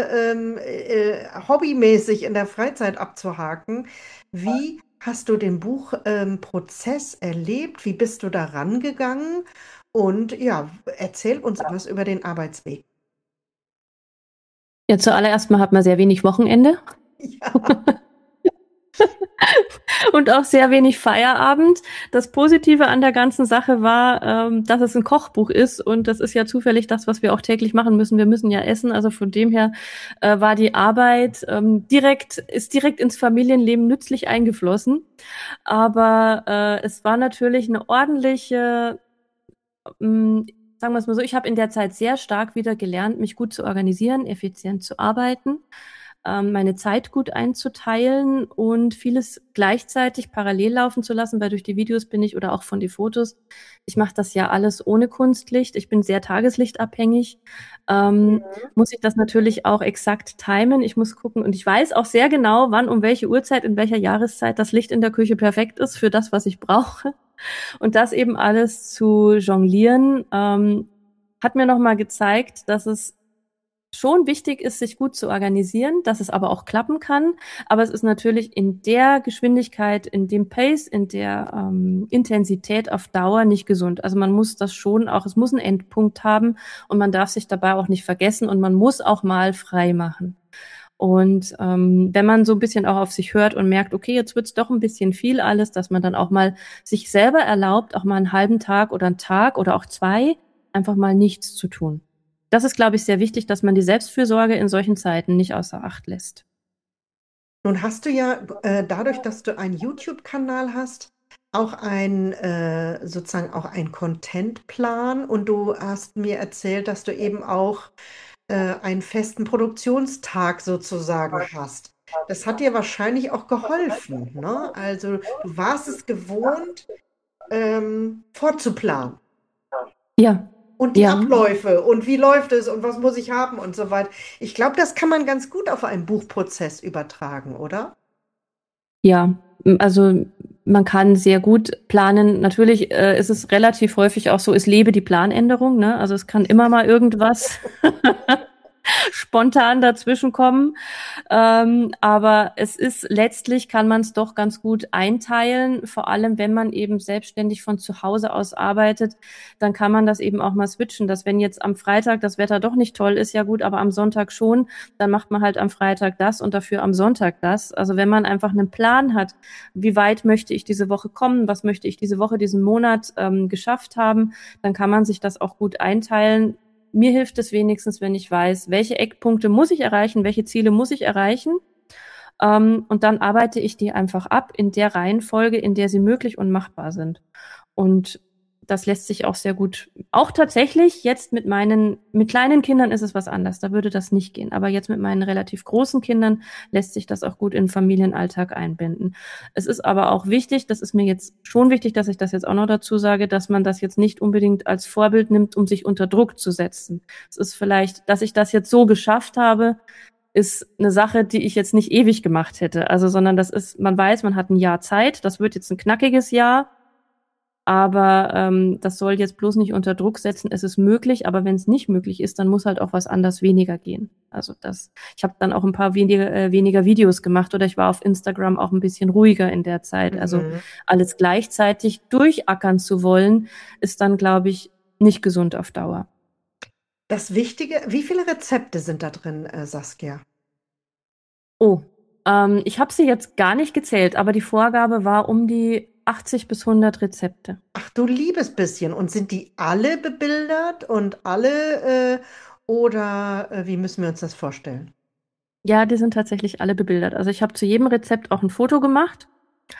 hobbymäßig in der Freizeit abzuhaken. Wie hast du den Buchprozess erlebt? Wie bist du da rangegangen? Und ja, erzähl uns was über den Arbeitsweg.
Ja, zuallererst mal hat man sehr wenig Wochenende.
Ja.
Und auch sehr wenig Feierabend. Das Positive an der ganzen Sache war, dass es ein Kochbuch ist und das ist ja zufällig das, was wir auch täglich machen müssen. Wir müssen ja essen, also von dem her war die Arbeit ist direkt ins Familienleben nützlich eingeflossen. Aber es war natürlich eine ordentliche, sagen wir es mal so, ich habe in der Zeit sehr stark wieder gelernt, mich gut zu organisieren, effizient zu arbeiten, meine Zeit gut einzuteilen und vieles gleichzeitig parallel laufen zu lassen, weil durch die Videos bin ich oder auch von den Fotos, ich mache das ja alles ohne Kunstlicht, ich bin sehr tageslichtabhängig, muss ich das natürlich auch exakt timen, ich muss gucken und ich weiß auch sehr genau, wann um welche Uhrzeit, in welcher Jahreszeit das Licht in der Küche perfekt ist für das, was ich brauche. Und das eben alles zu jonglieren, hat mir nochmal gezeigt, dass es schon wichtig ist, sich gut zu organisieren, dass es aber auch klappen kann. Aber es ist natürlich in der Geschwindigkeit, in dem Pace, in der Intensität auf Dauer nicht gesund. Also man muss das schon auch, es muss einen Endpunkt haben und man darf sich dabei auch nicht vergessen und man muss auch mal frei machen. Und wenn man so ein bisschen auch auf sich hört und merkt, okay, jetzt wird's doch ein bisschen viel alles, dass man dann auch mal sich selber erlaubt, auch mal einen halben Tag oder einen Tag oder auch zwei, einfach mal nichts zu tun. Das ist, glaube ich, sehr wichtig, dass man die Selbstfürsorge in solchen Zeiten nicht außer Acht lässt.
Nun hast du ja dadurch, dass du einen YouTube-Kanal hast, auch sozusagen auch einen Contentplan und du hast mir erzählt, dass du eben auch einen festen Produktionstag sozusagen hast. Das hat dir wahrscheinlich auch geholfen, ne? Also du warst es gewohnt, vorzuplanen.
Ja,
Und die
ja,
Abläufe und wie läuft es und was muss ich haben und so weiter. Ich glaube, das kann man ganz gut auf einen Buchprozess übertragen, oder?
ja. Also Man kann sehr gut planen. Natürlich ist es relativ häufig auch so, es lebe die Planänderung, ne? Also es kann immer mal irgendwas spontan dazwischenkommen. Aber es ist letztlich kann man es doch ganz gut einteilen, vor allem wenn man eben selbstständig von zu Hause aus arbeitet, dann kann man das eben auch mal switchen, dass wenn jetzt am Freitag das Wetter doch nicht toll ist, ja gut, aber am Sonntag schon, dann macht man halt am Freitag das und dafür am Sonntag das. Also wenn man einfach einen Plan hat, wie weit möchte ich diese Woche kommen, was möchte ich diese Woche, diesen Monat geschafft haben, dann kann man sich das auch gut einteilen. Mir hilft es wenigstens, wenn ich weiß, welche Eckpunkte muss ich erreichen, welche Ziele muss ich erreichen. Und dann arbeite ich die einfach ab in der Reihenfolge, in der sie möglich und machbar sind. Und das lässt sich auch sehr gut, auch tatsächlich jetzt mit kleinen Kindern ist es was anderes, da würde das nicht gehen. Aber jetzt mit meinen relativ großen Kindern lässt sich das auch gut in den Familienalltag einbinden. Es ist aber auch wichtig, das ist mir jetzt schon wichtig, dass ich das jetzt auch noch dazu sage, dass man das jetzt nicht unbedingt als Vorbild nimmt, um sich unter Druck zu setzen. Es ist vielleicht, dass ich das jetzt so geschafft habe, ist eine Sache, die ich jetzt nicht ewig gemacht hätte. Also, sondern das ist, man weiß, man hat ein Jahr Zeit, das wird jetzt ein knackiges Jahr, aber das soll jetzt bloß nicht unter Druck setzen. Es ist möglich, aber wenn es nicht möglich ist, dann muss halt auch was anders weniger gehen. Also das, ich habe dann auch ein paar weniger Videos gemacht oder ich war auf Instagram auch ein bisschen ruhiger in der Zeit. Also
Mhm.
alles gleichzeitig durchackern zu wollen, ist dann, glaube ich, nicht gesund auf Dauer.
Das Wichtige, wie viele Rezepte sind da drin, Saskia?
Oh, ich habe sie jetzt gar nicht gezählt, aber die Vorgabe war um die 80 bis 100 Rezepte.
Ach du liebes bisschen. Und sind die alle bebildert und alle, oder wie müssen wir uns das vorstellen?
Ja, die sind tatsächlich alle bebildert. Also ich habe zu jedem Rezept auch ein Foto gemacht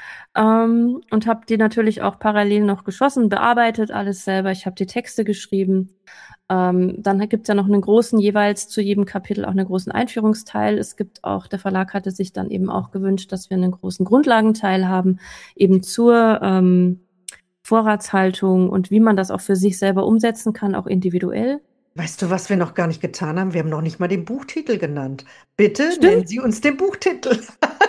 und habe die natürlich auch parallel noch geschossen, bearbeitet, alles selber. Ich habe die Texte geschrieben. Dann gibt's ja noch einen großen, jeweils zu jedem Kapitel auch einen großen Einführungsteil. Es gibt auch, der Verlag hatte sich dann eben auch gewünscht, dass wir einen großen Grundlagenteil haben, eben zur Vorratshaltung und wie man das auch für sich selber umsetzen kann, auch individuell.
Weißt du, was wir noch gar nicht getan haben? Wir haben noch nicht mal den Buchtitel genannt. Bitte
Stimmt.
nennen Sie uns den Buchtitel.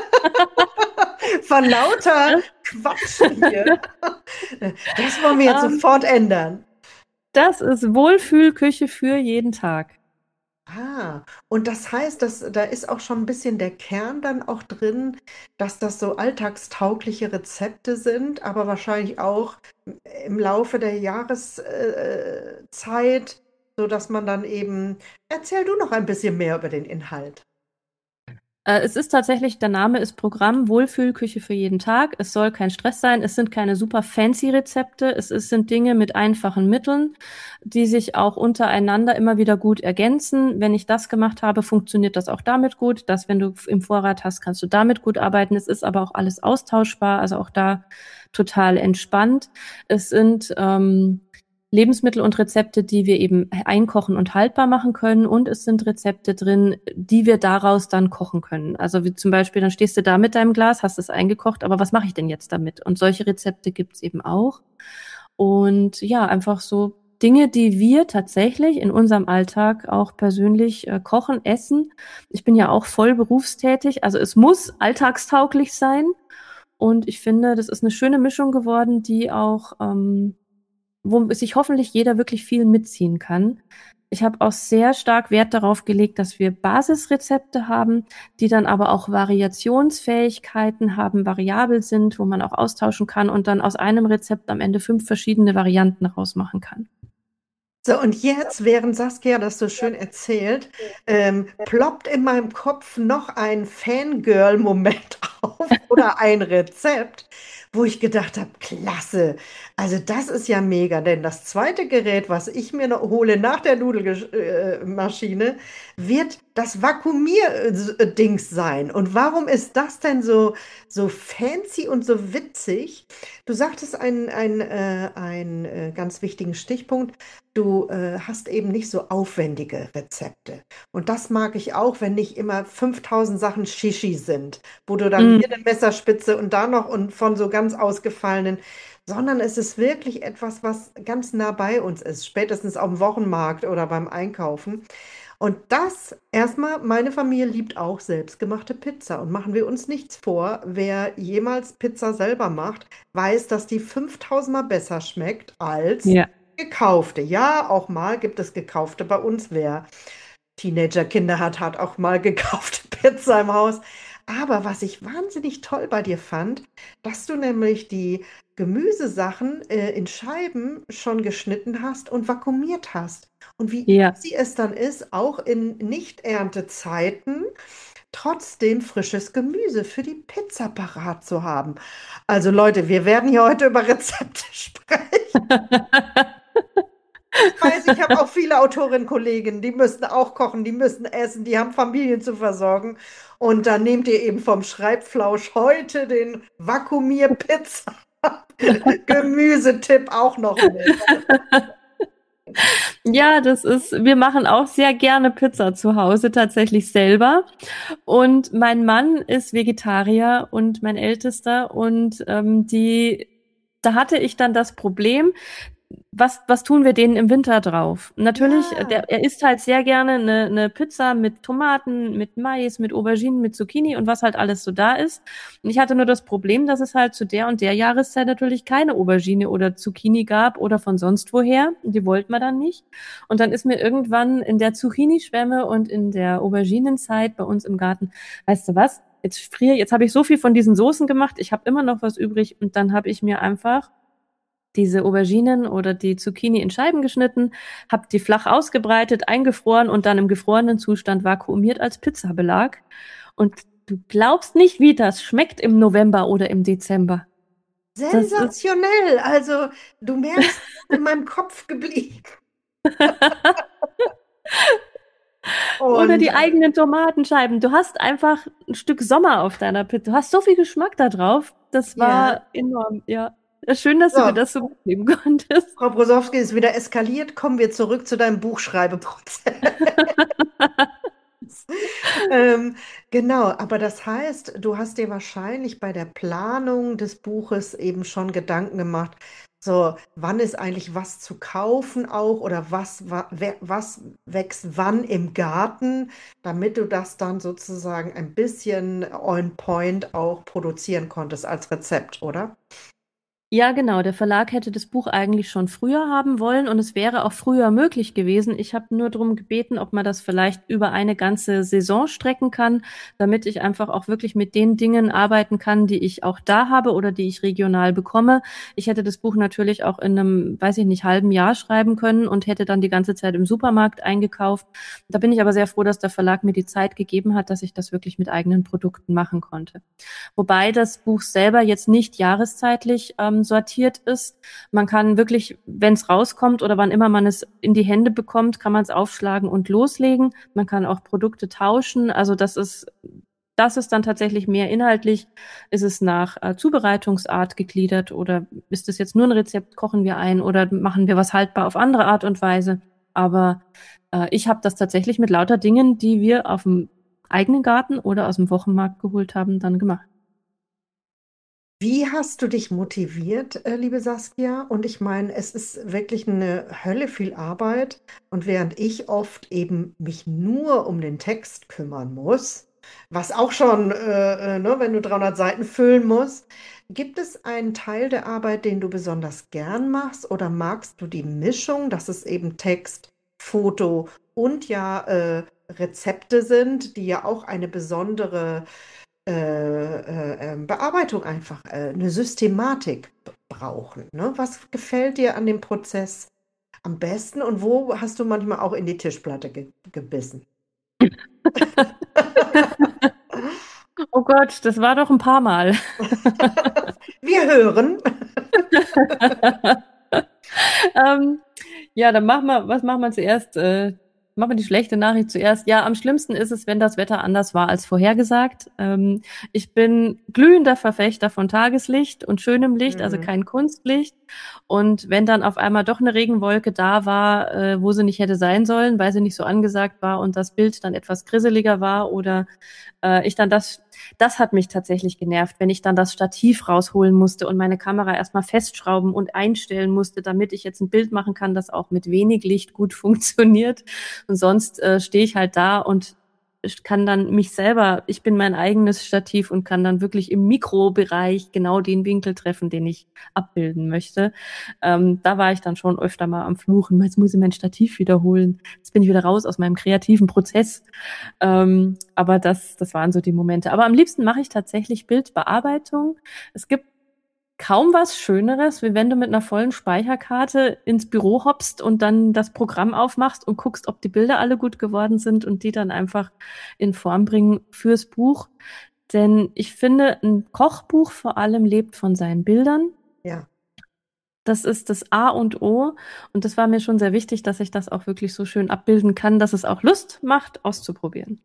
Von lauter Quatsch hier. Das wollen wir jetzt
Ähm,
sofort ändern.
Das ist Wohlfühlküche für jeden Tag.
Ah, und das heißt, dass da ist auch schon ein bisschen der Kern dann auch drin, dass das so alltagstaugliche Rezepte sind, aber wahrscheinlich auch im Laufe der Jahreszeit, so dass man dann eben, erzähl du noch ein bisschen mehr über den Inhalt.
Es ist tatsächlich, der Name ist Programm Wohlfühlküche für jeden Tag. Es soll kein Stress sein. Es sind keine super fancy Rezepte. Sind Dinge mit einfachen Mitteln, die sich auch untereinander immer wieder gut ergänzen. Wenn ich das gemacht habe, funktioniert das auch damit gut. Das, wenn du im Vorrat hast, kannst du damit gut arbeiten. Es ist aber auch alles austauschbar, also auch da total entspannt. Es sind Lebensmittel und Rezepte, die wir eben einkochen und haltbar machen können. Und es sind Rezepte drin, die wir daraus dann kochen können. Also wie zum Beispiel, dann stehst du da mit deinem Glas, hast es eingekocht, aber was mache ich denn jetzt damit? Und solche Rezepte gibt's eben auch. Und ja, einfach so Dinge, die wir tatsächlich in unserem Alltag auch persönlich kochen, essen. Ich bin ja auch voll berufstätig, also es muss alltagstauglich sein. Und ich finde, das ist eine schöne Mischung geworden, die auch wo sich hoffentlich jeder wirklich viel mitziehen kann. Ich habe auch sehr stark Wert darauf gelegt, dass wir Basisrezepte haben, die dann aber auch Variationsfähigkeiten haben, variabel sind, wo man auch austauschen kann und dann aus einem Rezept am Ende 5 verschiedene Varianten rausmachen kann.
So, und jetzt, während Saskia das so schön erzählt, ploppt in meinem Kopf noch ein Fangirl-Moment auf oder ein Rezept, wo ich gedacht habe, klasse, also das ist ja mega, denn das zweite Gerät, was ich mir noch hole nach der Nudelmaschine, wird das Vakuumier-Dings sein. Und warum ist das denn so fancy und so witzig? Du sagtest einen ganz wichtigen Stichpunkt. Du hast eben nicht so aufwendige Rezepte. Und das mag ich auch, wenn nicht immer 5000 Sachen Shishi sind, wo du dann
Mm.
hier eine Messerspitze und da noch und von so ganz ausgefallenen, sondern es ist wirklich etwas, was ganz nah bei uns ist, spätestens auf dem Wochenmarkt oder beim Einkaufen. Und das erstmal, meine Familie liebt auch selbstgemachte Pizza. Und machen wir uns nichts vor, wer jemals Pizza selber macht, weiß, dass die 5000 Mal besser schmeckt als
Ja.
gekaufte. Ja, auch mal gibt es gekaufte bei uns. Wer Teenagerkinder hat, hat auch mal gekaufte Pizza im Haus. Aber was ich wahnsinnig toll bei dir fand, dass du nämlich die Gemüsesachen in Scheiben schon geschnitten hast und vakuumiert hast. Und wie
Ja.
easy es dann ist, auch in Nicht-Erntezeiten trotzdem frisches Gemüse für die Pizza parat zu haben. Also Leute, wir werden hier heute über Rezepte sprechen. Ich weiß, ich habe auch viele Autorinnen-Kollegen, die müssen auch kochen, die müssen essen, die haben Familien zu versorgen. Und dann nehmt ihr eben vom Schreibflausch heute den Vakuumier-Pizza-Gemüsetipp auch noch mit.
Ja, wir machen auch sehr gerne Pizza zu Hause, tatsächlich selber. Und mein Mann ist Vegetarier und mein Ältester und da hatte ich dann das Problem, was tun wir denen im Winter drauf? Natürlich,
Ja,
er isst halt sehr gerne eine Pizza mit Tomaten, mit Mais, mit Auberginen, mit Zucchini und was halt alles so da ist. Und ich hatte nur das Problem, dass es halt zu der und der Jahreszeit natürlich keine Aubergine oder Zucchini gab oder von sonst woher. Die wollten wir dann nicht. Und dann ist mir irgendwann in der Zucchini-Schwemme und in der Auberginenzeit bei uns im Garten, weißt du was? Jetzt habe ich so viel von diesen Soßen gemacht, ich habe immer noch was übrig und dann habe ich mir einfach diese Auberginen oder die Zucchini in Scheiben geschnitten, habe die flach ausgebreitet, eingefroren und dann im gefrorenen Zustand vakuumiert als Pizzabelag. Und du glaubst nicht, wie das schmeckt im November oder im Dezember. Das ist
sensationell. Also, du merkst, in meinem Kopf geblieben.
oder
Und
die eigenen Tomatenscheiben. Du hast einfach ein Stück Sommer auf deiner Pizza. Du hast so viel Geschmack da drauf. Das
ja,
war enorm, ja. Schön, dass du dir
so,
das so mitnehmen konntest.
Frau Brosowski ist wieder eskaliert. Kommen wir zurück zu deinem Buchschreibeprozess. Ähm, genau, aber das heißt, du hast dir wahrscheinlich bei der Planung des Buches eben schon Gedanken gemacht, so, wann ist eigentlich was zu kaufen auch oder was wächst wann im Garten, damit du das dann sozusagen ein bisschen on point auch produzieren konntest als Rezept, oder?
Ja, genau. Der Verlag hätte das Buch eigentlich schon früher haben wollen und es wäre auch früher möglich gewesen. Ich habe nur darum gebeten, ob man das vielleicht über eine ganze Saison strecken kann, damit ich einfach auch wirklich mit den Dingen arbeiten kann, die ich auch da habe oder die ich regional bekomme. Ich hätte das Buch natürlich auch in einem, weiß ich nicht, halben Jahr schreiben können und hätte dann die ganze Zeit im Supermarkt eingekauft. Da bin ich aber sehr froh, dass der Verlag mir die Zeit gegeben hat, dass ich das wirklich mit eigenen Produkten machen konnte. Wobei das Buch selber jetzt nicht jahreszeitlich sortiert ist. Man kann wirklich, wenn es rauskommt oder wann immer man es in die Hände bekommt, kann man es aufschlagen und loslegen. Man kann auch Produkte tauschen. Also das ist dann tatsächlich mehr inhaltlich. Ist es nach Zubereitungsart gegliedert oder ist es jetzt nur ein Rezept, kochen wir ein oder machen wir was haltbar auf andere Art und Weise? Aber ich habe das tatsächlich mit lauter Dingen, die wir auf dem eigenen Garten oder aus dem Wochenmarkt geholt haben, dann gemacht.
Wie hast du dich motiviert, liebe Saskia? Und ich meine, es ist wirklich eine Hölle viel Arbeit. Und während ich oft eben mich nur um den Text kümmern muss, was auch schon, ne, wenn du 300 Seiten füllen musst, gibt es einen Teil der Arbeit, den du besonders gern machst? Oder magst du die Mischung, dass es eben Text, Foto und ja Rezepte sind, die ja auch eine besondere Bearbeitung einfach, eine Systematik brauchen. Ne? Was gefällt dir an dem Prozess am besten und wo hast du manchmal auch in die Tischplatte gebissen?
Oh Gott, das war doch ein paar Mal.
Wir hören.
ähm, ja, dann was machen wir zuerst? Machen wir die schlechte Nachricht zuerst. Ja, am schlimmsten ist es, wenn das Wetter anders war als vorhergesagt. Ich bin glühender Verfechter von Tageslicht und schönem Licht, also
Mhm.
kein Kunstlicht. Und wenn dann auf einmal doch eine Regenwolke da war, wo sie nicht hätte sein sollen, weil sie nicht so angesagt war und das Bild dann etwas grisseliger war oder ich dann das hat mich tatsächlich genervt, wenn ich dann das Stativ rausholen musste und meine Kamera erstmal festschrauben und einstellen musste, damit ich jetzt ein Bild machen kann, das auch mit wenig Licht gut funktioniert. Und sonst stehe ich halt da und ich kann dann mich selber, ich bin mein eigenes Stativ und kann dann wirklich im Mikrobereich genau den Winkel treffen, den ich abbilden möchte. Da war ich dann schon öfter mal am Fluchen. Jetzt muss ich mein Stativ wiederholen. Jetzt bin ich wieder raus aus meinem kreativen Prozess. Aber das waren so die Momente. Aber am liebsten mache ich tatsächlich Bildbearbeitung. Es gibt kaum was Schöneres, wie wenn du mit einer vollen Speicherkarte ins Büro hoppst und dann das Programm aufmachst und guckst, ob die Bilder alle gut geworden sind und die dann einfach in Form bringen fürs Buch. Denn ich finde, ein Kochbuch vor allem lebt von seinen Bildern.
Ja.
Das ist das A und O. Und das war mir schon sehr wichtig, dass ich das auch wirklich so schön abbilden kann, dass es auch Lust macht, auszuprobieren.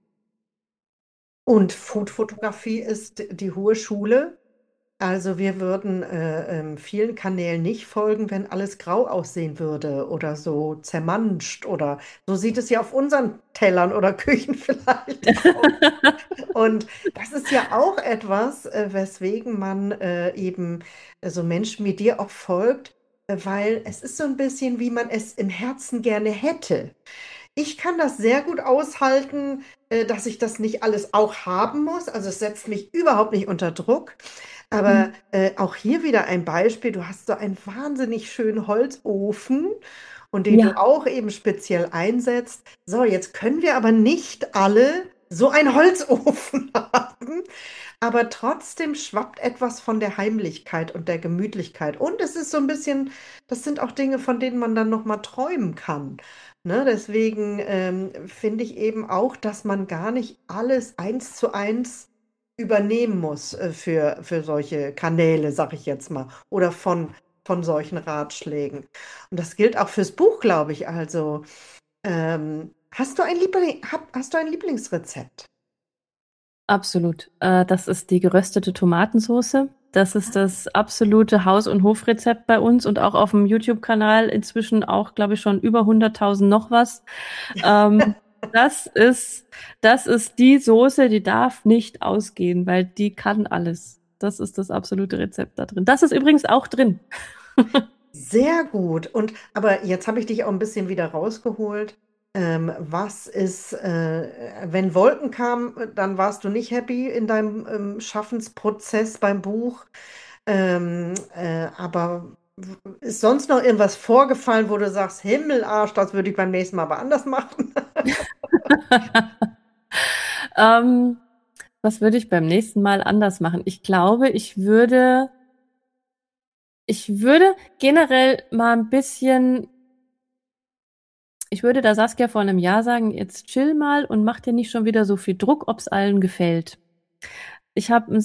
Und Foodfotografie ist die hohe Schule. Also wir würden vielen Kanälen nicht folgen, wenn alles grau aussehen würde oder so zermanscht oder so sieht es ja auf unseren Tellern oder Küchen vielleicht aus. Und das ist ja auch etwas, weswegen man eben so Menschen wie dir auch folgt, weil es ist so ein bisschen, wie man es im Herzen gerne hätte. Ich kann das sehr gut aushalten, dass ich das nicht alles auch haben muss. Also es setzt mich überhaupt nicht unter Druck. Aber
Mhm.
auch hier wieder ein Beispiel. Du hast so einen wahnsinnig schönen Holzofen und den du
Ja,
auch eben speziell einsetzt. So, jetzt können wir aber nicht alle so einen Holzofen haben. Aber trotzdem schwappt etwas von der Heimlichkeit und der Gemütlichkeit. Und es ist so ein bisschen, das sind auch Dinge, von denen man dann noch mal träumen kann. Ne? Deswegen finde ich eben auch, dass man gar nicht alles eins zu eins übernehmen muss für solche Kanäle, sag ich jetzt mal, oder von solchen Ratschlägen. Und das gilt auch fürs Buch, glaube ich. Also, hast du ein Lieblingsrezept?
absolut. Das ist die geröstete Tomatensoße. Das ist das absolute Haus- und Hofrezept bei uns und auch auf dem YouTube-Kanal inzwischen auch, glaube ich, schon über 100.000 noch was. Ähm, das ist, das ist die Soße, die darf nicht ausgehen, weil die kann alles. Das ist das absolute Rezept da drin. Das ist übrigens auch drin.
Sehr gut. Und aber jetzt habe ich dich auch ein bisschen wieder rausgeholt. Was ist, wenn Wolken kamen, dann warst du nicht happy in deinem Schaffensprozess beim Buch. Aber ist sonst noch irgendwas vorgefallen, wo du sagst, Himmelarsch, das würde ich beim nächsten Mal aber anders machen?
Ähm, was würde ich beim nächsten Mal anders machen? Ich glaube, ich würde generell mal ein bisschen, ich würde da Saskia vor einem Jahr sagen, jetzt chill mal und mach dir nicht schon wieder so viel Druck, ob's allen gefällt. Ich habe ein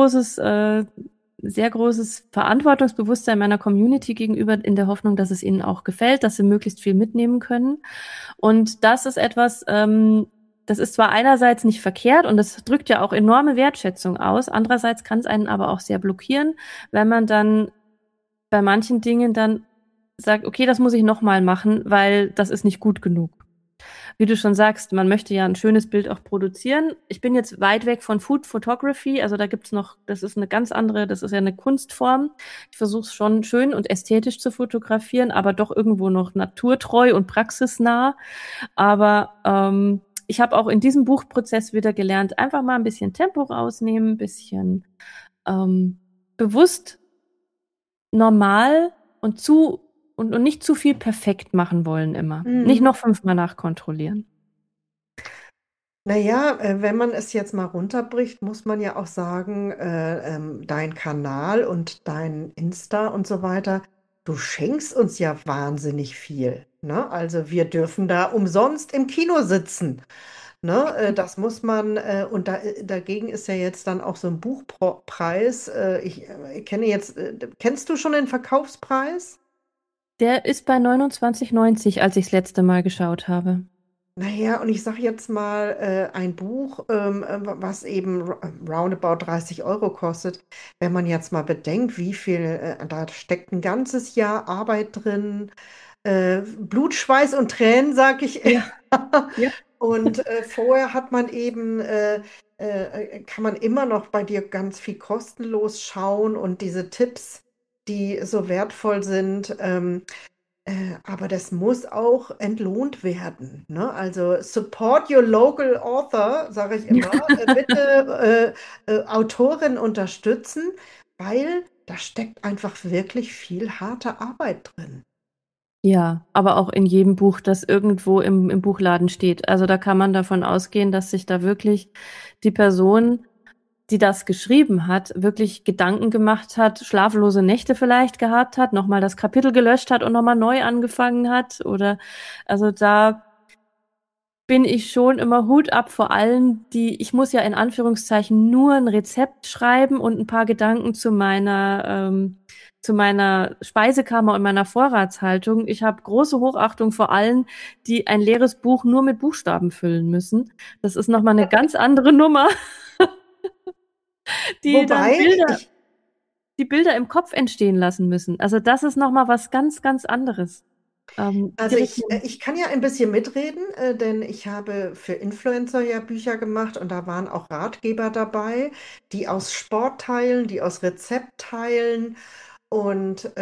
sehr großes Verantwortungsbewusstsein meiner Community gegenüber in der Hoffnung, dass es ihnen auch gefällt, dass sie möglichst viel mitnehmen können. Und das ist etwas, das ist zwar einerseits nicht verkehrt und das drückt ja auch enorme Wertschätzung aus, andererseits kann es einen aber auch sehr blockieren, wenn man dann bei manchen Dingen dann sagt, okay, das muss ich nochmal machen, weil das ist nicht gut genug. Wie du schon sagst, man möchte ja ein schönes Bild auch produzieren. Ich bin jetzt weit weg von Food Photography, also da gibt's noch, das ist eine ganz andere, das ist ja eine Kunstform. Ich versuche es schon schön und ästhetisch zu fotografieren, aber doch irgendwo noch naturtreu und praxisnah. Aber ich habe auch in diesem Buchprozess wieder gelernt, einfach mal ein bisschen Tempo rausnehmen, ein bisschen ähm, bewusst normal und nicht zu viel perfekt machen wollen immer. Nicht
Mhm.
noch 5-mal nachkontrollieren.
Naja, wenn man es jetzt mal runterbricht, muss man ja auch sagen, dein Kanal und dein Insta und so weiter, du schenkst uns ja wahnsinnig viel. Ne? Also wir dürfen da umsonst im Kino sitzen. Ne? Das muss man, und dagegen ist ja jetzt dann auch so ein Buchpreis. Ich kenne jetzt, kennst du schon den Verkaufspreis?
Der ist bei 29,90, als ich das letzte Mal geschaut habe.
Naja, und ich sage jetzt mal, ein Buch, was eben roundabout 30 Euro kostet, wenn man jetzt mal bedenkt, wie viel, da steckt ein ganzes Jahr Arbeit drin, Blut, Schweiß und Tränen, sag ich.
Ja, ja.
Und vorher hat man eben, kann man immer noch bei dir ganz viel kostenlos schauen und diese Tipps, die so wertvoll sind. Aber das muss auch entlohnt werden, ne? Also support your local author, sage ich immer. Bitte Autoren unterstützen, weil da steckt einfach wirklich viel harte Arbeit drin.
Ja, aber auch in jedem Buch, das irgendwo im Buchladen steht. Also da kann man davon ausgehen, dass sich da wirklich die Person, die das geschrieben hat, wirklich Gedanken gemacht hat, schlaflose Nächte vielleicht gehabt hat, nochmal das Kapitel gelöscht hat und nochmal neu angefangen hat. Oder also da bin ich schon immer Hut ab vor allen, die, ich muss ja in Anführungszeichen nur ein Rezept schreiben und ein paar Gedanken zu meiner Speisekammer und meiner Vorratshaltung. Ich habe große Hochachtung vor allen, die ein leeres Buch nur mit Buchstaben füllen müssen. Das ist nochmal eine ganz andere Nummer, die dann
Wobei
die Bilder im Kopf entstehen lassen müssen. Also das ist nochmal was ganz, ganz anderes.
also
Direkt mit,
ich kann ja ein bisschen mitreden, denn ich habe für Influencer ja Bücher gemacht und da waren auch Ratgeber dabei, die aus Sportteilen, die aus Rezeptteilen und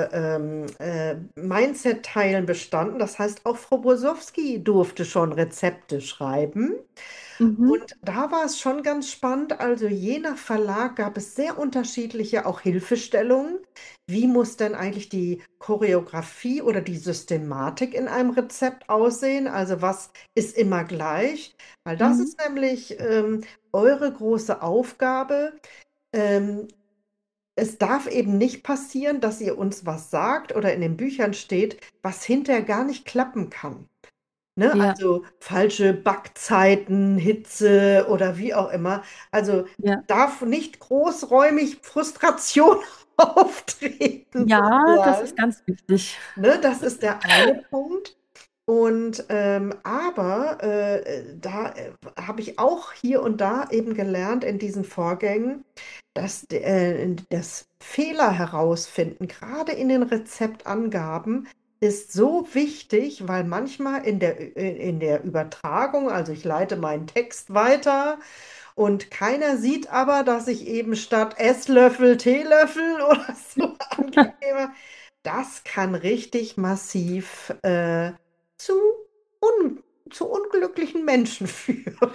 Mindset-Teilen bestanden. Das heißt, auch Frau Bosowski durfte schon Rezepte schreiben.
mhm,
Und da war es schon ganz spannend. Also je nach Verlag gab es sehr unterschiedliche auch Hilfestellungen. Wie muss denn eigentlich die Choreografie oder die Systematik in einem Rezept aussehen? Also was ist immer gleich? Weil das
mhm,
ist nämlich eure große Aufgabe. Ähm, Es darf eben nicht passieren, dass ihr uns was sagt oder in den Büchern steht, was hinterher gar nicht klappen kann. Ne?
ja,
Also falsche Backzeiten, Hitze oder wie auch immer. Also
ja.
darf nicht großräumig Frustration auftreten,
Ja, das ist
sozusagen.
ganz wichtig.
Ne? Das ist der eine Punkt. Und aber da habe ich auch hier und da eben gelernt in diesen Vorgängen, dass das Fehler herausfinden, gerade in den Rezeptangaben, ist so wichtig, weil manchmal in der Übertragung, also ich leite meinen Text weiter und keiner sieht aber, dass ich eben statt Esslöffel Teelöffel oder so angebe. Das kann richtig massiv zu, un zu unglücklichen Menschen führen.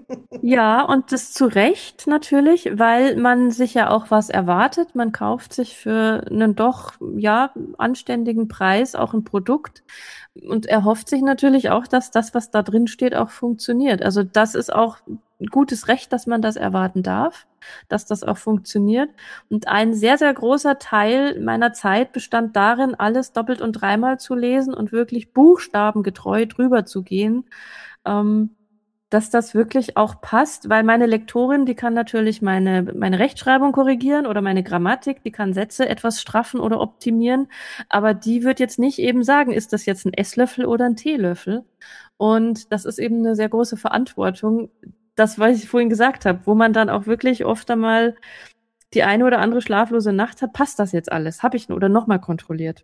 Ja, und das zu Recht natürlich, weil man sich ja auch was erwartet. Man kauft sich für einen doch, ja, anständigen Preis auch ein Produkt und erhofft sich natürlich auch, dass das, was da drin steht, auch funktioniert. Also das ist auch ein gutes Recht, dass man das erwarten darf, dass das auch funktioniert. Und ein sehr, sehr großer Teil meiner Zeit bestand darin, alles doppelt und dreimal zu lesen und wirklich buchstabengetreu drüber zu gehen. Ähm, dass das wirklich auch passt, weil meine Lektorin, die kann natürlich meine Rechtschreibung korrigieren oder meine Grammatik, die kann Sätze etwas straffen oder optimieren, aber die wird jetzt nicht eben sagen, ist das jetzt ein Esslöffel oder ein Teelöffel? Und das ist eben eine sehr große Verantwortung, das, was ich vorhin gesagt habe, wo man dann auch wirklich oft einmal die eine oder andere schlaflose Nacht hat, passt das jetzt alles? Habe ich oder nochmal kontrolliert?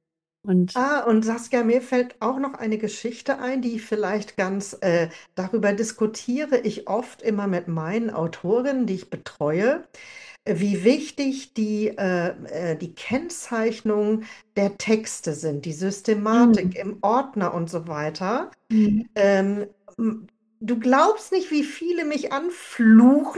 Und
Ah, und Saskia, mir fällt auch noch eine Geschichte ein, die ich vielleicht ganz, darüber diskutiere ich oft immer mit meinen Autorinnen, die ich betreue, wie wichtig die Kennzeichnung der Texte sind, die Systematik
mhm.
im Ordner und so weiter.
Mhm.
Ähm, m- Du glaubst nicht, wie viele mich anfluchen,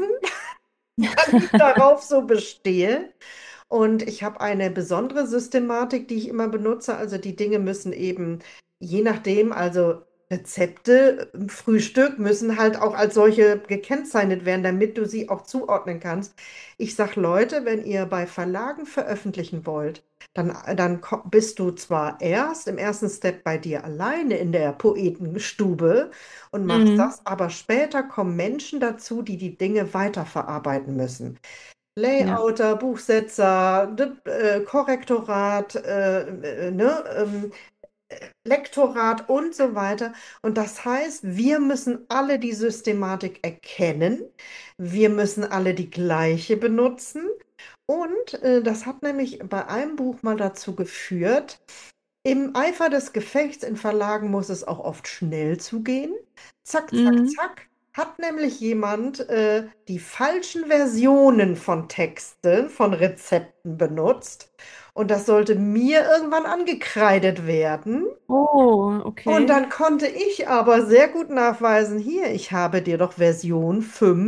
weil ich darauf so bestehe. Und ich habe eine besondere Systematik, die ich immer benutze. Also die Dinge müssen eben, je nachdem, also Rezepte, Frühstück müssen halt auch als solche gekennzeichnet werden, damit du sie auch zuordnen kannst. Ich sage Leute, wenn ihr bei Verlagen veröffentlichen wollt, dann bist du zwar erst im ersten Step bei dir alleine in der Poetenstube und machst
Mhm.
das, aber später kommen Menschen dazu, die die Dinge weiterverarbeiten müssen.
Ja.
Layouter, Buchsetzer, Korrektorat, ne? Lektorat und so weiter. Und das heißt, wir müssen alle die Systematik erkennen. Wir müssen alle die gleiche benutzen. Und das hat nämlich bei einem Buch mal dazu geführt, im Eifer des Gefechts in Verlagen muss es auch oft schnell zugehen. Zack, zack,
Mhm.
zack. Hat nämlich jemand die falschen Versionen von Texten, von Rezepten benutzt. Und das sollte mir irgendwann angekreidet werden.
Oh,
Und
okay.
dann konnte ich aber sehr gut nachweisen, hier, ich habe dir doch Version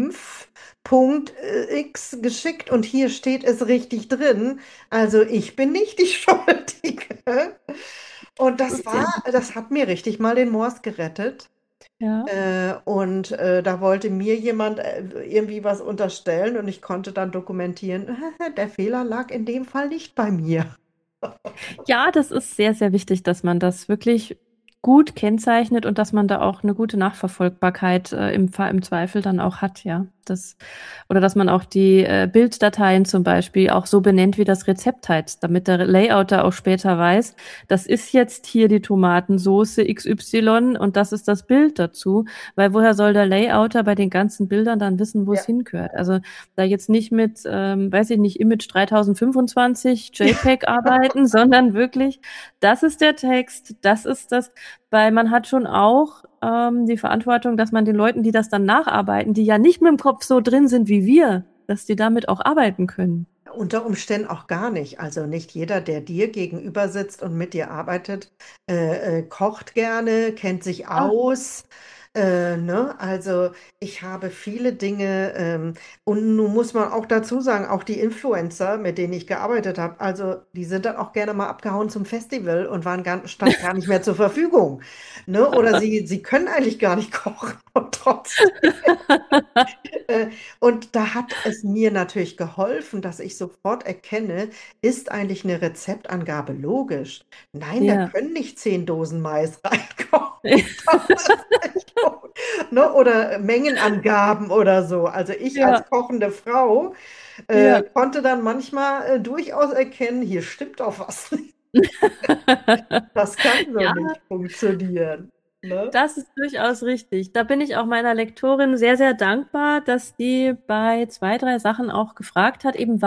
5.x geschickt und hier steht es richtig drin. Also ich bin nicht die Schuldige. Und
Das ist ja,
das hat mir richtig mal den Mors gerettet.
ja.
Und da wollte mir jemand irgendwie was unterstellen und ich konnte dann dokumentieren, der Fehler lag in dem Fall nicht bei mir.
Ja, das ist sehr, sehr wichtig, dass man das wirklich gut kennzeichnet und dass man da auch eine gute Nachverfolgbarkeit im Zweifel dann auch hat, ja. Oder dass man auch die Bilddateien zum Beispiel auch so benennt, wie das Rezept heißt, damit der Layouter auch später weiß, das ist jetzt hier die Tomatensoße XY und das ist das Bild dazu, weil woher soll der Layouter bei den ganzen Bildern dann wissen, wo es
Ja.
hingehört? Also da jetzt nicht mit, weiß ich nicht, Image 3025 JPEG arbeiten, sondern wirklich, das ist der Text, das ist das, weil man hat schon auch die Verantwortung, dass man den Leuten, die das dann nacharbeiten, die ja nicht mit dem Kopf so drin sind wie wir, dass die damit auch arbeiten können.
Unter Umständen auch gar nicht. Also nicht jeder, der dir gegenüber sitzt und mit dir arbeitet, kocht gerne, kennt sich
Ja,
aus. Ne? Also ich habe viele Dinge und nun muss man auch dazu sagen, auch die Influencer, mit denen ich gearbeitet habe, also die sind dann auch gerne mal abgehauen zum Festival und standen gar nicht mehr zur Verfügung. Ne? Oder sie können eigentlich gar nicht kochen und trotzdem. Äh, Und da hat es mir natürlich geholfen, dass ich sofort erkenne, ist eigentlich eine Rezeptangabe logisch? Nein, da
ja.
können nicht 10 Dosen Mais reinkommen. Das ist nicht gut. Ne? Oder Mengenangaben oder so. Also ich als
Ja,
kochende Frau
ja.
konnte dann manchmal durchaus erkennen, hier stimmt doch was nicht. Das kann so
Ja,
nicht funktionieren. Ne?
das ist durchaus richtig. Da bin ich auch meiner Lektorin sehr, sehr dankbar, dass die bei zwei, drei Sachen auch gefragt hat, eben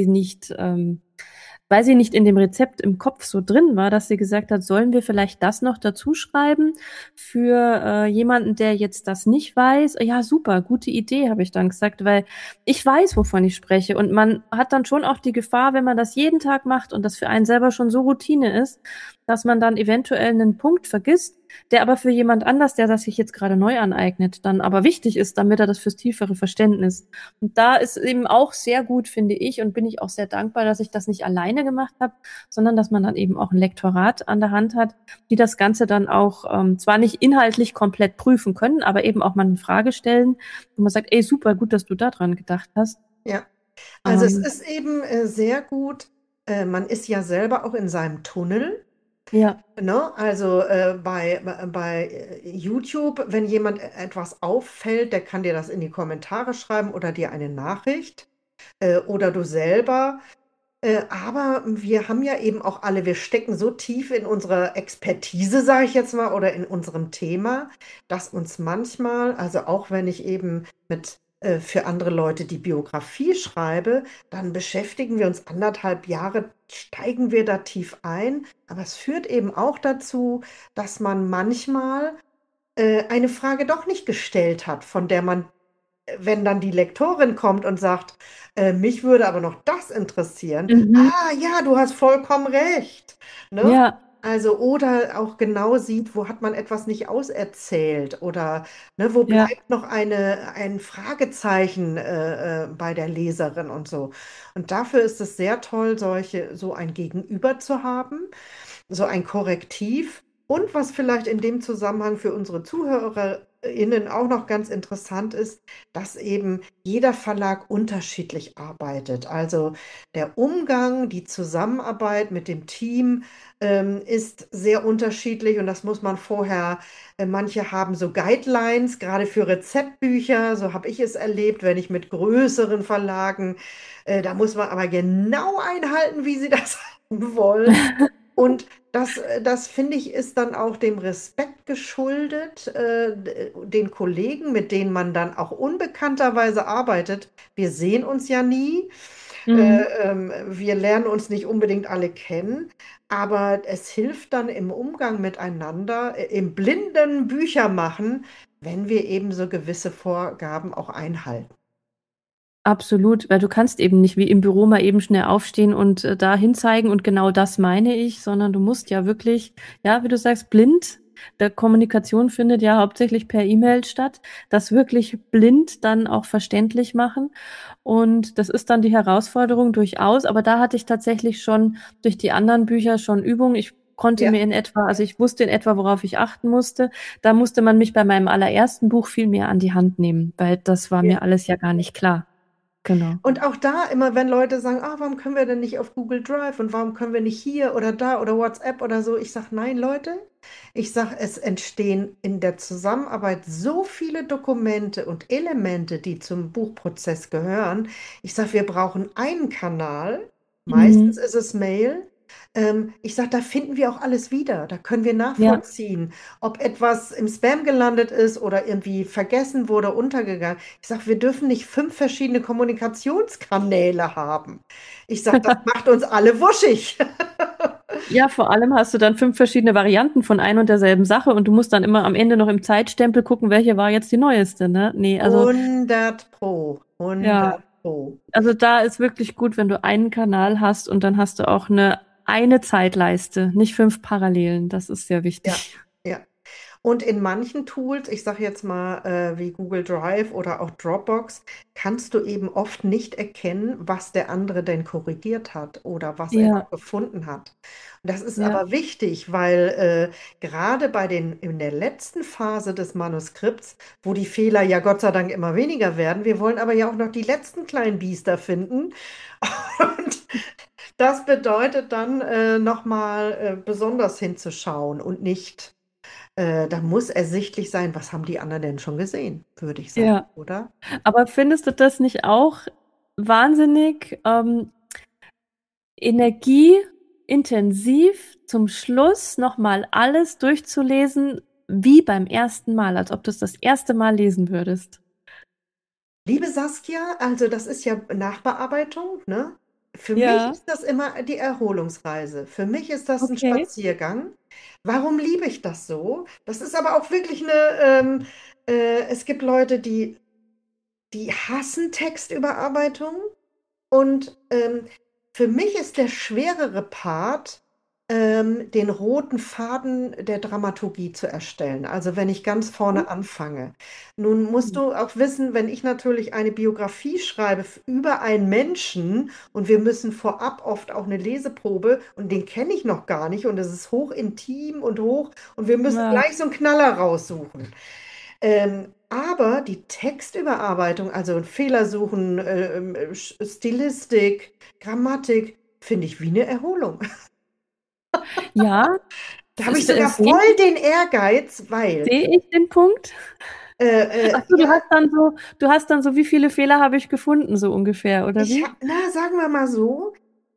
weil sie nicht in dem Rezept im Kopf so drin war, dass sie gesagt hat, sollen wir vielleicht das noch dazu schreiben für jemanden, der jetzt das nicht weiß? Ja, super, gute Idee, habe ich dann gesagt, weil ich weiß, wovon ich spreche. Und man hat dann schon auch die Gefahr, wenn man das jeden Tag macht und das für einen selber schon so Routine ist, dass man dann eventuell einen Punkt vergisst, der aber für jemand anders, der das sich jetzt gerade neu aneignet, dann aber wichtig ist, damit er das fürs tiefere Verständnis. Und da ist eben auch sehr gut, finde ich, und bin ich auch sehr dankbar, dass ich das nicht alleine gemacht habe, sondern dass man dann eben auch ein Lektorat an der Hand hat, die das Ganze dann auch zwar nicht inhaltlich komplett prüfen können, aber eben auch mal eine Frage stellen, wo man sagt, ey, super, gut, dass du da dran gedacht hast.
Ja. Also es
Ähm,
ist eben sehr gut, man ist ja selber auch in seinem Tunnel.
ja,
Ne? Also bei YouTube, wenn jemand etwas auffällt, der kann dir das in die Kommentare schreiben oder dir eine Nachricht oder du selber. Aber wir haben ja eben auch alle, wir stecken so tief in unserer Expertise, sage ich jetzt mal, oder in unserem Thema, dass uns manchmal, also auch wenn ich eben für andere Leute die Biografie schreibe, dann beschäftigen wir uns 1,5 Jahre, steigen wir da tief ein. Aber es führt eben auch dazu, dass man manchmal eine Frage doch nicht gestellt hat, von der man wenn dann die Lektorin kommt und sagt, mich würde aber noch das interessieren.
mhm.
Ah, ja, du hast vollkommen recht. Ne?
Ja,
Also, oder auch genau sieht, wo hat man etwas nicht auserzählt oder ne, wo
ja.
bleibt noch ein Fragezeichen bei der Leserin und so. Und dafür ist es sehr toll, so ein Gegenüber zu haben, so ein Korrektiv. Und was vielleicht in dem Zusammenhang für unsere ZuhörerInnen auch noch ganz interessant ist, dass eben jeder Verlag unterschiedlich arbeitet. Also der Umgang, die Zusammenarbeit mit dem Team ist sehr unterschiedlich und das muss man vorher, manche haben so Guidelines, gerade für Rezeptbücher, so habe ich es erlebt, wenn ich mit größeren Verlagen, da muss man aber genau einhalten, wie sie das haben wollen. Und das finde ich, ist dann auch dem Respekt geschuldet, den Kollegen, mit denen man dann auch unbekannterweise arbeitet. Wir sehen uns ja nie.
Mhm.
Wir lernen uns nicht unbedingt alle kennen, aber es hilft dann im Umgang miteinander, im blinden Büchermachen, wenn wir eben so gewisse Vorgaben auch einhalten.
Absolut, weil du kannst eben nicht wie im Büro mal eben schnell aufstehen und da hinzeigen und genau das meine ich, sondern du musst ja wirklich, ja, wie du sagst, blind. Der Kommunikation findet ja hauptsächlich per E-Mail statt, das wirklich blind dann auch verständlich machen. Und das ist dann die Herausforderung durchaus, aber da hatte ich tatsächlich schon durch die anderen Bücher schon Übung. Ich konnte
Ja,
mir in etwa, also ich wusste in etwa, worauf ich achten musste. Da musste man mich bei meinem allerersten Buch viel mehr an die Hand nehmen, weil das war
ja.
mir alles ja gar nicht klar. Genau.
Und auch da immer, wenn Leute sagen, ah, warum können wir denn nicht auf Google Drive und warum können wir nicht hier oder da oder WhatsApp oder so? Ich sage, nein, Leute, ich sage, es entstehen in der Zusammenarbeit so viele Dokumente und Elemente, die zum Buchprozess gehören. Ich sage, wir brauchen einen Kanal, meistens
Mhm.
ist es Mail. Ich sage, da finden wir auch alles wieder. Da können wir
Ja,
nachvollziehen, ob etwas im Spam gelandet ist oder irgendwie vergessen wurde, untergegangen. Ich sage, wir dürfen nicht 5 verschiedene Kommunikationskanäle haben. Ich sage, das macht uns alle wuschig.
ja, vor allem hast du dann 5 verschiedene Varianten von ein und derselben Sache und du musst dann immer am Ende noch im Zeitstempel gucken, welche war jetzt die neueste, ne? Ne, also
100 Pro,
ja,
100 Pro.
also da ist wirklich gut, wenn du einen Kanal hast und dann hast du auch eine Zeitleiste, nicht 5 Parallelen. Das ist sehr
Ja,
wichtig.
ja. Und in manchen Tools, ich sage jetzt mal wie Google Drive oder auch Dropbox, kannst du eben oft nicht erkennen, was der andere denn korrigiert hat oder was er noch
Ja,
gefunden hat. Das ist
ja,
aber wichtig, weil gerade in der letzten Phase des Manuskripts, wo die Fehler ja Gott sei Dank immer weniger werden, wir wollen aber ja auch noch die letzten kleinen Biester finden. Und das bedeutet dann nochmal besonders hinzuschauen und nicht da muss ersichtlich sein, was haben die anderen denn schon gesehen, würde ich sagen,
ja.
oder?
Aber findest du das nicht auch wahnsinnig, energieintensiv zum Schluss nochmal alles durchzulesen, wie beim ersten Mal, als ob du es das erste Mal lesen würdest?
Liebe Saskia, also das ist ja Nachbearbeitung, ne? Für mich
Ja,
ist das immer die Erholungsreise. Für mich ist das ein
okay.
Spaziergang. Warum liebe ich das so? Das ist aber auch wirklich es gibt Leute, die hassen Textüberarbeitung. Und für mich ist der schwerere Part, den roten Faden der Dramaturgie zu erstellen. Also wenn ich ganz vorne anfange. Nun musst du auch wissen, wenn ich natürlich eine Biografie schreibe über einen Menschen und wir müssen vorab oft auch eine Leseprobe und den kenne ich noch gar nicht und es ist hoch intim und hoch und wir müssen
Ja,
gleich so einen Knaller raussuchen. Aber die Textüberarbeitung, also Fehler suchen, Stilistik, Grammatik, finde ich wie eine Erholung.
ja,
Da habe ich sogar
sehe
voll den Ehrgeiz, weil,
seh ich den Punkt. Ach so,
ja,
du hast dann so, wie viele Fehler habe ich gefunden, so ungefähr, oder
ich
wie?
habe, na, sagen wir mal so,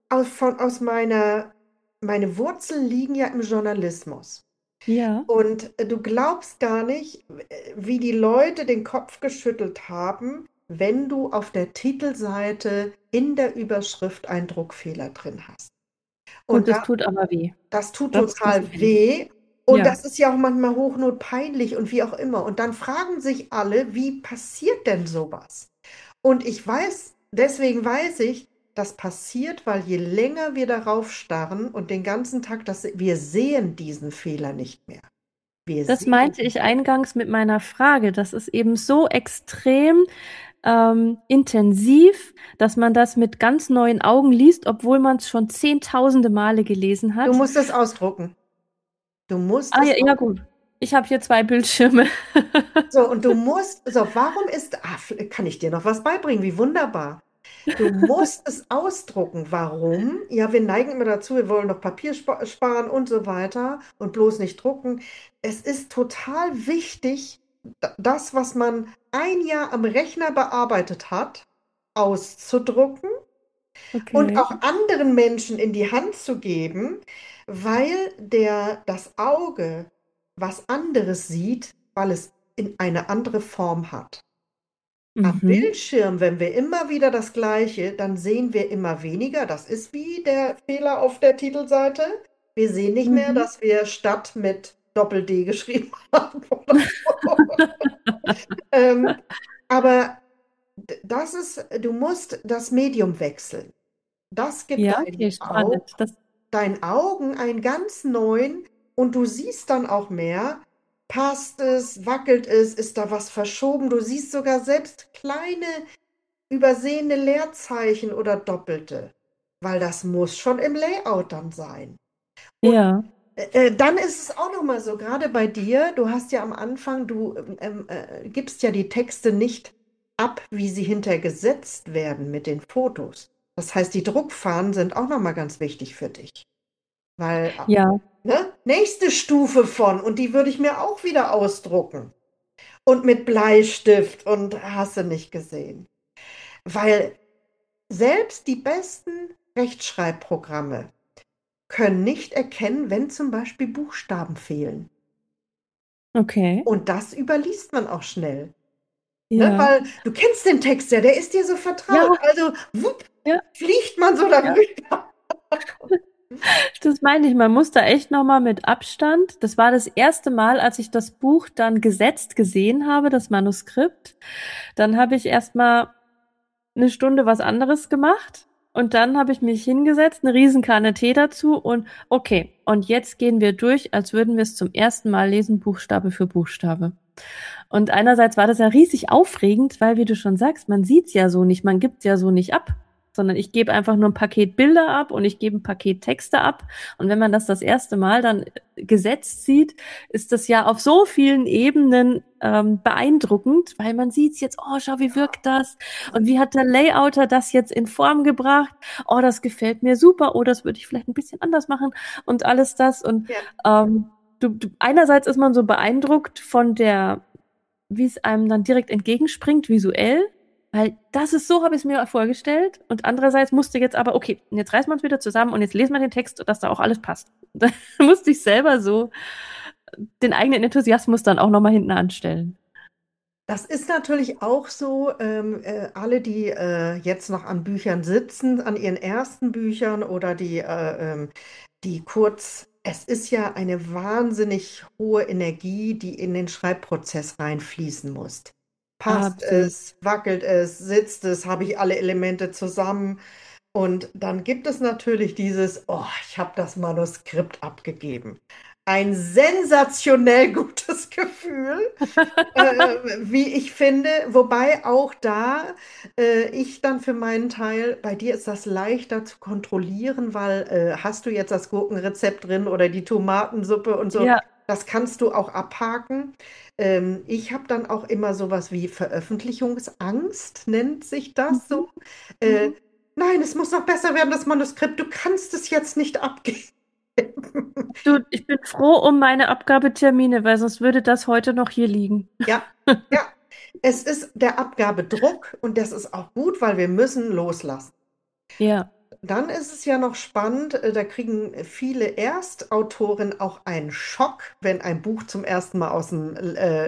meine Wurzeln liegen ja im Journalismus.
Ja.
Und du glaubst gar nicht, wie die Leute den Kopf geschüttelt haben, wenn du auf der Titelseite in der Überschrift einen Druckfehler drin hast.
Gut,
Und
das tut aber weh.
das tut
Das
total
kenne ich.
weh. Und
Ja.
das ist ja auch manchmal hochnotpeinlich und wie auch immer. Und dann fragen sich alle, wie passiert denn sowas? Und deswegen weiß ich, das passiert, weil je länger wir darauf starren und den ganzen Tag, wir sehen diesen Fehler nicht mehr. Wir
Das
sehen
meinte
ihn.
ich eingangs mit meiner Frage. Das ist eben so extrem intensiv, dass man das mit ganz neuen Augen liest, obwohl man es schon zehntausende Male gelesen
Du
hat.
musst es ausdrucken. Du musst
Ah ja,
es
ja
ausdrucken.
gut. Ich habe hier 2 Bildschirme.
So, und warum kann ich dir noch was beibringen? Wie wunderbar. Du musst es ausdrucken. Warum? Ja, wir neigen immer dazu, wir wollen doch Papier sparen und so weiter und bloß nicht drucken. Es ist total wichtig, das, was man ein Jahr am Rechner bearbeitet hat, auszudrucken Und
Okay.
auch anderen Menschen in die Hand zu geben, weil das Auge was anderes sieht, weil es in eine andere Form hat. Am
Mhm.
Bildschirm, wenn wir immer wieder das Gleiche, dann sehen wir immer weniger. Das ist wie der Fehler auf der Titelseite. Wir sehen nicht mehr,
Mhm.
dass wir Stadt mit Doppel-D geschrieben haben oder so. Ähm, aber du musst das Medium wechseln. Das gibt
Ja, okay, spannend.
deinen Augen einen ganz neuen und du siehst dann auch mehr, passt es, wackelt es, ist da was verschoben. Du siehst sogar selbst kleine übersehene Leerzeichen oder Doppelte, weil das muss schon im Layout dann sein. Und
Ja,
dann ist es auch noch mal so, gerade bei dir, du hast ja am Anfang, du gibst ja die Texte nicht ab, wie sie hinterher gesetzt werden mit den Fotos. Das heißt, die Druckfahnen sind auch noch mal ganz wichtig für dich, weil,
ja,
ne, nächste Stufe von, und die würde ich mir auch wieder ausdrucken und mit Bleistift und hast du nicht gesehen. Weil selbst die besten Rechtschreibprogramme können nicht erkennen, wenn zum Beispiel Buchstaben fehlen.
okay.
Und das überliest man auch schnell. Ne?
Ja,
Weil du kennst den Text ja, der ist dir so vertraut.
ja,
Also wupp,
ja,
fliegt man so
ja.
darüber.
Das meine ich, man muss da echt nochmal mit Abstand. Das war das erste Mal, als ich das Buch dann gesetzt gesehen habe, das Manuskript. Dann habe ich erstmal eine Stunde was anderes gemacht und dann habe ich mich hingesetzt, eine Riesenkanne Tee dazu und okay, und jetzt gehen wir durch, als würden wir es zum ersten Mal lesen, Buchstabe für Buchstabe. Und einerseits war das ja riesig aufregend, weil, wie du schon sagst, man sieht's ja so nicht, man gibt's ja so nicht ab, sondern ich gebe einfach nur ein Paket Bilder ab und ich gebe ein Paket Texte ab. Und wenn man das erste Mal dann gesetzt sieht, ist das ja auf so vielen Ebenen beeindruckend, weil man sieht's jetzt, oh, schau, wie wirkt das? Und wie hat der Layouter das jetzt in Form gebracht? Oh, das gefällt mir super. Oh, das würde ich vielleicht ein bisschen anders machen und alles das. Und
Ja,
einerseits ist man so beeindruckt von wie es einem dann direkt entgegenspringt, visuell, weil das ist so, habe ich es mir vorgestellt. Und andererseits musste jetzt aber, okay, jetzt reißen wir uns wieder zusammen und jetzt lesen wir den Text, dass da auch alles passt. Da musste ich selber so den eigenen Enthusiasmus dann auch nochmal hinten anstellen.
das ist natürlich auch so, alle, die jetzt noch an Büchern sitzen, an ihren ersten Büchern oder die kurz, es ist ja eine wahnsinnig hohe Energie, die in den Schreibprozess reinfließen muss. Passt
Absolut.
es, wackelt es, sitzt es, habe ich alle Elemente zusammen? Und dann gibt es natürlich oh, ich habe das Manuskript abgegeben. Ein sensationell gutes Gefühl, wie ich finde, wobei auch da ich dann für meinen Teil, bei dir ist das leichter zu kontrollieren, weil hast du jetzt das Gurkenrezept drin oder die Tomatensuppe und so,
Ja.
das kannst du auch abhaken. Ich habe dann auch immer sowas wie Veröffentlichungsangst, nennt sich das
Mhm.
so. Äh,
Mhm.
nein, es muss noch besser werden, das Manuskript, du kannst es jetzt nicht abgeben.
Du, ich bin froh um meine Abgabetermine, weil sonst würde das heute noch hier liegen.
Ja, ja. Es ist der Abgabedruck und das ist auch gut, weil wir müssen loslassen.
Ja,
Dann ist es ja noch spannend, da kriegen viele Erstautoren auch einen Schock, wenn ein Buch zum ersten Mal aus dem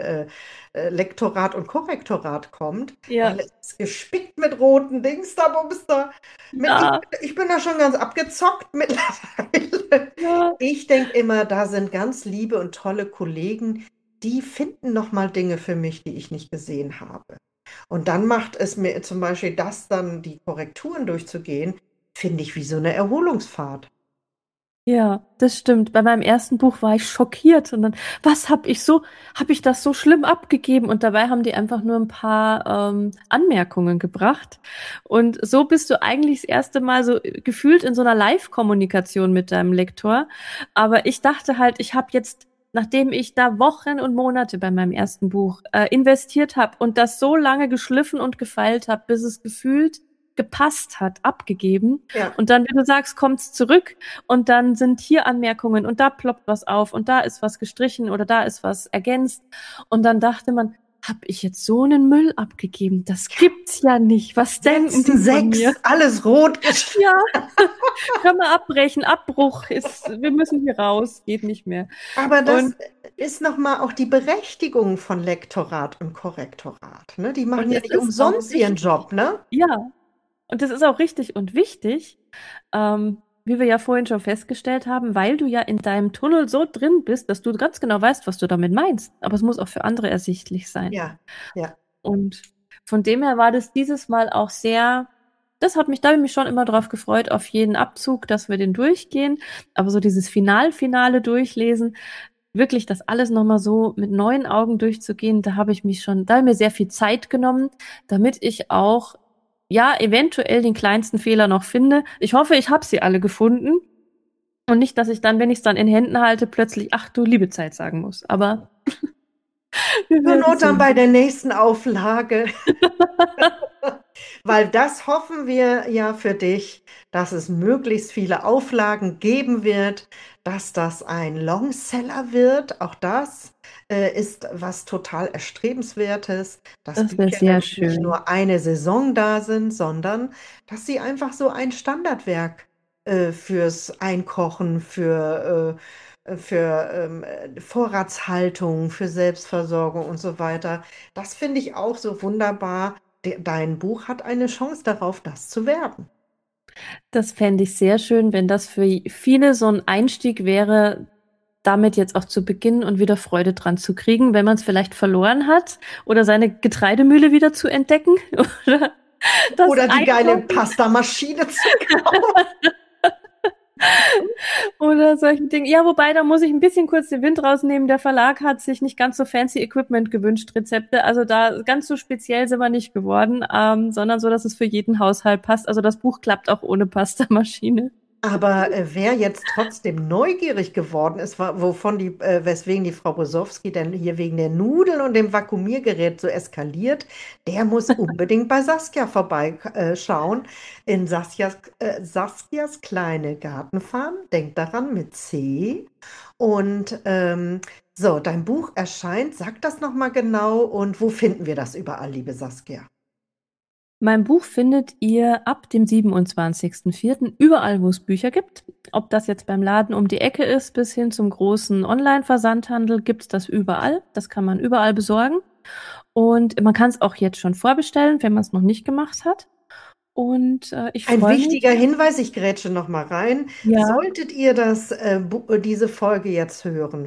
Lektorat und Korrektorat kommt, weil
ja,
es ist gespickt mit roten Dings da, Bums da.
ja,
Ich bin da schon ganz abgezockt mittlerweile.
ja.
Ich denke immer, da sind ganz liebe und tolle Kollegen, die finden noch mal Dinge für mich, die ich nicht gesehen habe. Und dann macht es mir zum Beispiel das dann, die Korrekturen durchzugehen, finde ich wie so eine Erholungsfahrt.
Ja, das stimmt. Bei meinem ersten Buch war ich schockiert und dann, was habe ich das so schlimm abgegeben? Und dabei haben die einfach nur ein paar Anmerkungen gebracht. Und so bist du eigentlich das erste Mal so gefühlt in so einer Live-Kommunikation mit deinem Lektor. Aber ich dachte halt, ich habe jetzt, nachdem ich da Wochen und Monate bei meinem ersten Buch investiert habe und das so lange geschliffen und gefeilt habe, bis es gefühlt gepasst hat, abgegeben.
Ja,
Und dann, wenn du sagst, kommt's zurück, und dann sind hier Anmerkungen und da ploppt was auf und da ist was gestrichen oder da ist was ergänzt. Und dann dachte man, habe ich jetzt so einen Müll abgegeben? Das gibt's ja nicht. Was denken
Letzten
die von mir?
6, alles rot geschrieben.
Ja, können wir abbrechen. Abbruch ist, wir müssen hier raus, geht nicht mehr.
Aber das
Und,
ist nochmal auch die Berechtigung von Lektorat und Korrektorat. Ne? Die machen
und
ja
es
nicht
ist auch
umsonst ihren
richtig.
Job, ne?
Ja, und das ist auch richtig und wichtig, wie wir ja vorhin schon festgestellt haben, weil du ja in deinem Tunnel so drin bist, dass du ganz genau weißt, was du damit meinst. Aber es muss auch für andere ersichtlich sein.
Ja, ja.
Und von dem her war das dieses Mal auch sehr, da habe ich mich schon immer drauf gefreut, auf jeden Abzug, dass wir den durchgehen. Aber so dieses Finale durchlesen, wirklich das alles nochmal so mit neuen Augen durchzugehen, da habe ich mir sehr viel Zeit genommen, damit ich auch, ja, eventuell den kleinsten Fehler noch finde. Ich hoffe, ich habe sie alle gefunden. Und nicht, dass ich dann, wenn ich es dann in Händen halte, plötzlich, ach du liebe Zeit sagen muss. Aber wir
Zur
werden
Not dann
sehen.
bei der nächsten Auflage. Weil das hoffen wir ja für dich, dass es möglichst viele Auflagen geben wird, dass das ein Longseller wird. Auch das ist was total Erstrebenswertes, dass
Das wäre
Bücher
sehr
nämlich nicht
schön.
nur eine Saison da sind, sondern dass sie einfach so ein Standardwerk fürs Einkochen, für Vorratshaltung, für Selbstversorgung und so weiter. Das finde ich auch so wunderbar. Dein Buch hat eine Chance darauf, das zu werden.
Das fände ich sehr schön, wenn das für viele so ein Einstieg wäre, damit jetzt auch zu beginnen und wieder Freude dran zu kriegen, wenn man es vielleicht verloren hat oder seine Getreidemühle wieder zu entdecken oder das
Oder die geile
Einkochen
Pastamaschine zu kaufen.
oder solchen Dingen. Ja, wobei, da muss ich ein bisschen kurz den Wind rausnehmen. Der Verlag hat sich nicht ganz so fancy Equipment gewünscht, Rezepte. Also da ganz so speziell sind wir nicht geworden, sondern so, dass es für jeden Haushalt passt. Also das Buch klappt auch ohne Pastamaschine.
Aber wer jetzt trotzdem neugierig geworden ist, weswegen die Frau Bosowski denn hier wegen der Nudeln und dem Vakuumiergerät so eskaliert, der muss unbedingt bei Saskia vorbeischauen in Saskias kleine Gartenfarm. Denkt daran mit C. Und so, dein Buch erscheint. Sag das nochmal genau und wo finden wir das überall, liebe Saskia?
Mein Buch findet ihr ab dem 27.04. überall, wo es Bücher gibt. Ob das jetzt beim Laden um die Ecke ist, bis hin zum großen Online-Versandhandel, gibt's das überall. Das kann man überall besorgen. Und man kann es auch jetzt schon vorbestellen, wenn man es noch nicht gemacht hat. Und ich
Ein
freue mich.
wichtiger Hinweis, ich grätsche noch mal rein.
Ja,
Solltet ihr diese Folge jetzt hören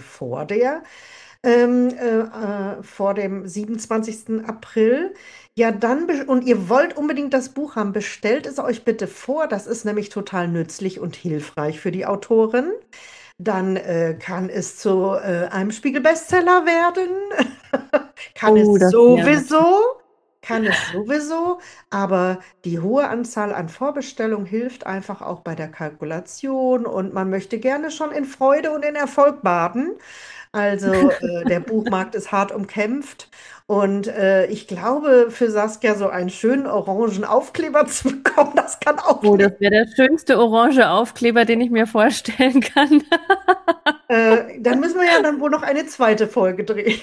vor dem 27. April, ja dann, und ihr wollt unbedingt das Buch haben, bestellt es euch bitte vor. Das ist nämlich total nützlich und hilfreich für die Autorin. Dann kann es zu einem Spiegel-Bestseller werden. Kann
oh,
es
das wäre.
sowieso, kann es sowieso, aber die hohe Anzahl an Vorbestellungen hilft einfach auch bei der Kalkulation und man möchte gerne schon in Freude und in Erfolg baden. Also der Buchmarkt ist hart umkämpft und ich glaube, für Saskia so einen schönen orangen Aufkleber zu bekommen, das kann auch
Oh,
nicht.
das wäre der schönste orange Aufkleber, den ich mir vorstellen kann.
Dann müssen wir ja dann wohl noch eine zweite Folge drehen.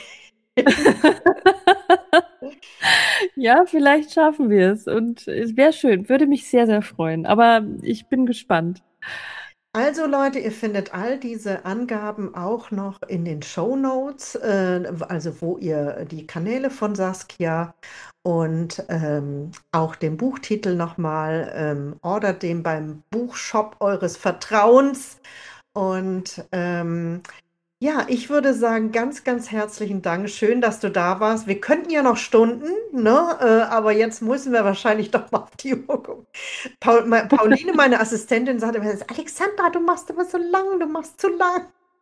Ja, vielleicht schaffen wir es. Und es wäre schön, würde mich sehr, sehr freuen. Aber ich bin gespannt.
Also Leute, ihr findet all diese Angaben auch noch in den Shownotes, also wo ihr die Kanäle von Saskia und auch den Buchtitel nochmal ordert den beim Buchshop eures Vertrauens. Und ja, ich würde sagen, ganz, ganz herzlichen Dank. Schön, dass du da warst. Wir könnten ja noch Stunden, ne? Aber jetzt müssen wir wahrscheinlich doch mal auf die Uhr gucken. Pauline, meine Assistentin, sagte mir, Alexandra, du machst aber so lang, du machst zu lang.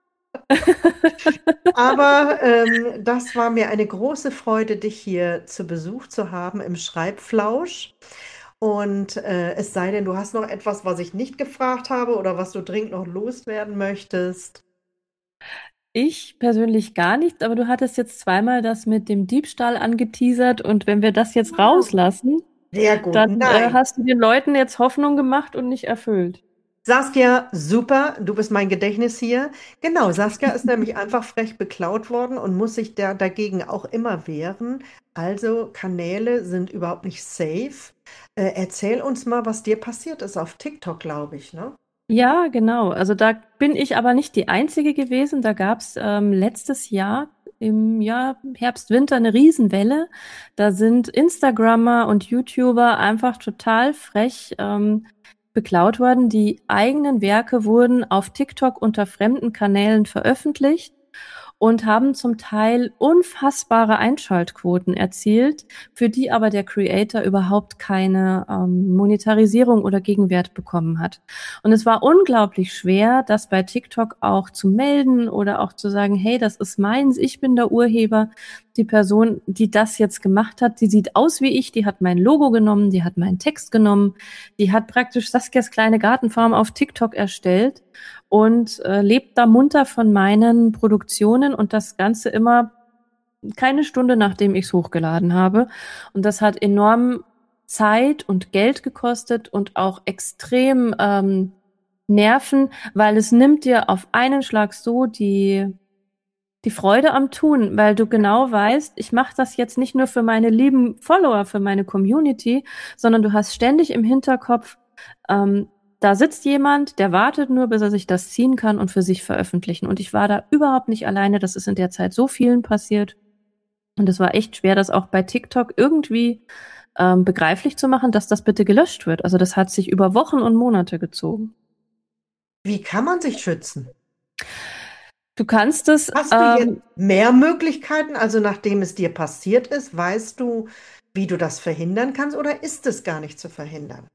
Aber das war mir eine große Freude, dich hier zu Besuch zu haben im Schreibflausch. Und es sei denn, du hast noch etwas, was ich nicht gefragt habe oder was du dringend noch loswerden möchtest.
Ich persönlich gar nicht, aber du hattest jetzt zweimal das mit dem Diebstahl angeteasert und wenn wir das jetzt
Ja.
rauslassen,
Sehr gut.
dann
Nein.
hast du den Leuten jetzt Hoffnung gemacht und nicht erfüllt.
Saskia, super, du bist mein Gedächtnis hier. Genau, Saskia ist nämlich einfach frech beklaut worden und muss sich dagegen auch immer wehren. Also Kanäle sind überhaupt nicht safe. Erzähl uns mal, was dir passiert ist auf TikTok, glaube ich, ne?
Ja, genau. Also da bin ich aber nicht die Einzige gewesen. Da gab's letztes Jahr im Jahr Herbst, Winter eine Riesenwelle. Da sind Instagrammer und YouTuber einfach total frech beklaut worden. Die eigenen Werke wurden auf TikTok unter fremden Kanälen veröffentlicht und haben zum Teil unfassbare Einschaltquoten erzielt, für die aber der Creator überhaupt keine Monetarisierung oder Gegenwert bekommen hat. Und es war unglaublich schwer, das bei TikTok auch zu melden oder auch zu sagen, hey, das ist meins, ich bin der Urheber. Die Person, die das jetzt gemacht hat, die sieht aus wie ich, die hat mein Logo genommen, die hat meinen Text genommen, die hat praktisch Saskias kleine Gartenfarm auf TikTok erstellt und lebt da munter von meinen Produktionen und das Ganze immer keine Stunde, nachdem ich es hochgeladen habe. Und das hat enorm Zeit und Geld gekostet und auch extrem Nerven, weil es nimmt dir auf einen Schlag so die Freude am Tun, weil du genau weißt, ich mache das jetzt nicht nur für meine lieben Follower, für meine Community, sondern du hast ständig im Hinterkopf, da sitzt jemand, der wartet nur, bis er sich das ziehen kann und für sich veröffentlichen. Und ich war da überhaupt nicht alleine. Das ist in der Zeit so vielen passiert. Und es war echt schwer, das auch bei TikTok irgendwie begreiflich zu machen, dass das bitte gelöscht wird. Also das hat sich über Wochen und Monate gezogen.
Wie kann man sich schützen?
Du kannst es,
Hast du jetzt mehr Möglichkeiten? Also nachdem es dir passiert ist, weißt du, wie du das verhindern kannst oder ist es gar nicht zu verhindern?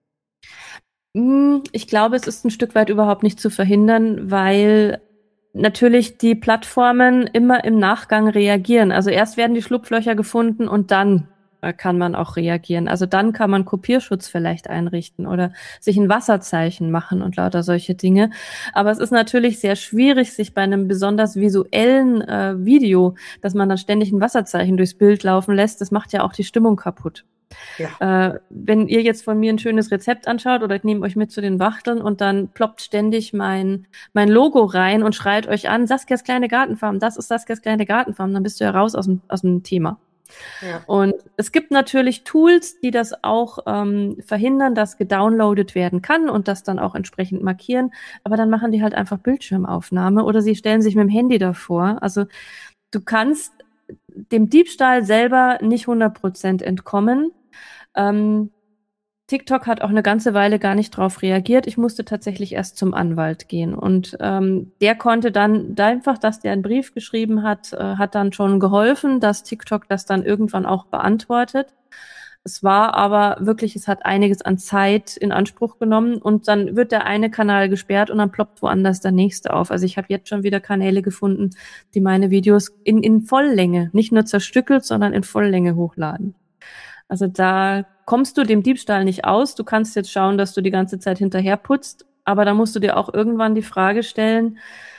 Ich glaube, es ist ein Stück weit überhaupt nicht zu verhindern, weil natürlich die Plattformen immer im Nachgang reagieren. Also erst werden die Schlupflöcher gefunden und dann kann man auch reagieren. Also dann kann man Kopierschutz vielleicht einrichten oder sich ein Wasserzeichen machen und lauter solche Dinge. Aber es ist natürlich sehr schwierig, sich bei einem besonders visuellen Video, dass man dann ständig ein Wasserzeichen durchs Bild laufen lässt, das macht ja auch die Stimmung kaputt.
Ja.
Wenn ihr jetzt von mir ein schönes Rezept anschaut oder ich nehme euch mit zu den Wachteln und dann ploppt ständig mein Logo rein und schreit euch an, Saskias kleine Gartenfarm, das ist Saskias kleine Gartenfarm, dann bist du ja raus aus dem Thema.
Ja.
Und es gibt natürlich Tools, die das auch verhindern, dass gedownloadet werden kann und das dann auch entsprechend markieren. Aber dann machen die halt einfach Bildschirmaufnahme oder sie stellen sich mit dem Handy davor. Also du kannst dem Diebstahl selber nicht 100% entkommen. Ähm, TikTok hat auch eine ganze Weile gar nicht drauf reagiert. Ich musste tatsächlich erst zum Anwalt gehen. Und der konnte dann einfach, dass der einen Brief geschrieben hat dann schon geholfen, dass TikTok das dann irgendwann auch beantwortet. Es war aber wirklich, es hat einiges an Zeit in Anspruch genommen und dann wird der eine Kanal gesperrt und dann ploppt woanders der nächste auf. Also ich habe jetzt schon wieder Kanäle gefunden, die meine Videos in Volllänge, nicht nur zerstückelt, sondern in Volllänge hochladen. Also da kommst du dem Diebstahl nicht aus. Du kannst jetzt schauen, dass du die ganze Zeit hinterher putzt, aber da musst du dir auch irgendwann die Frage stellen,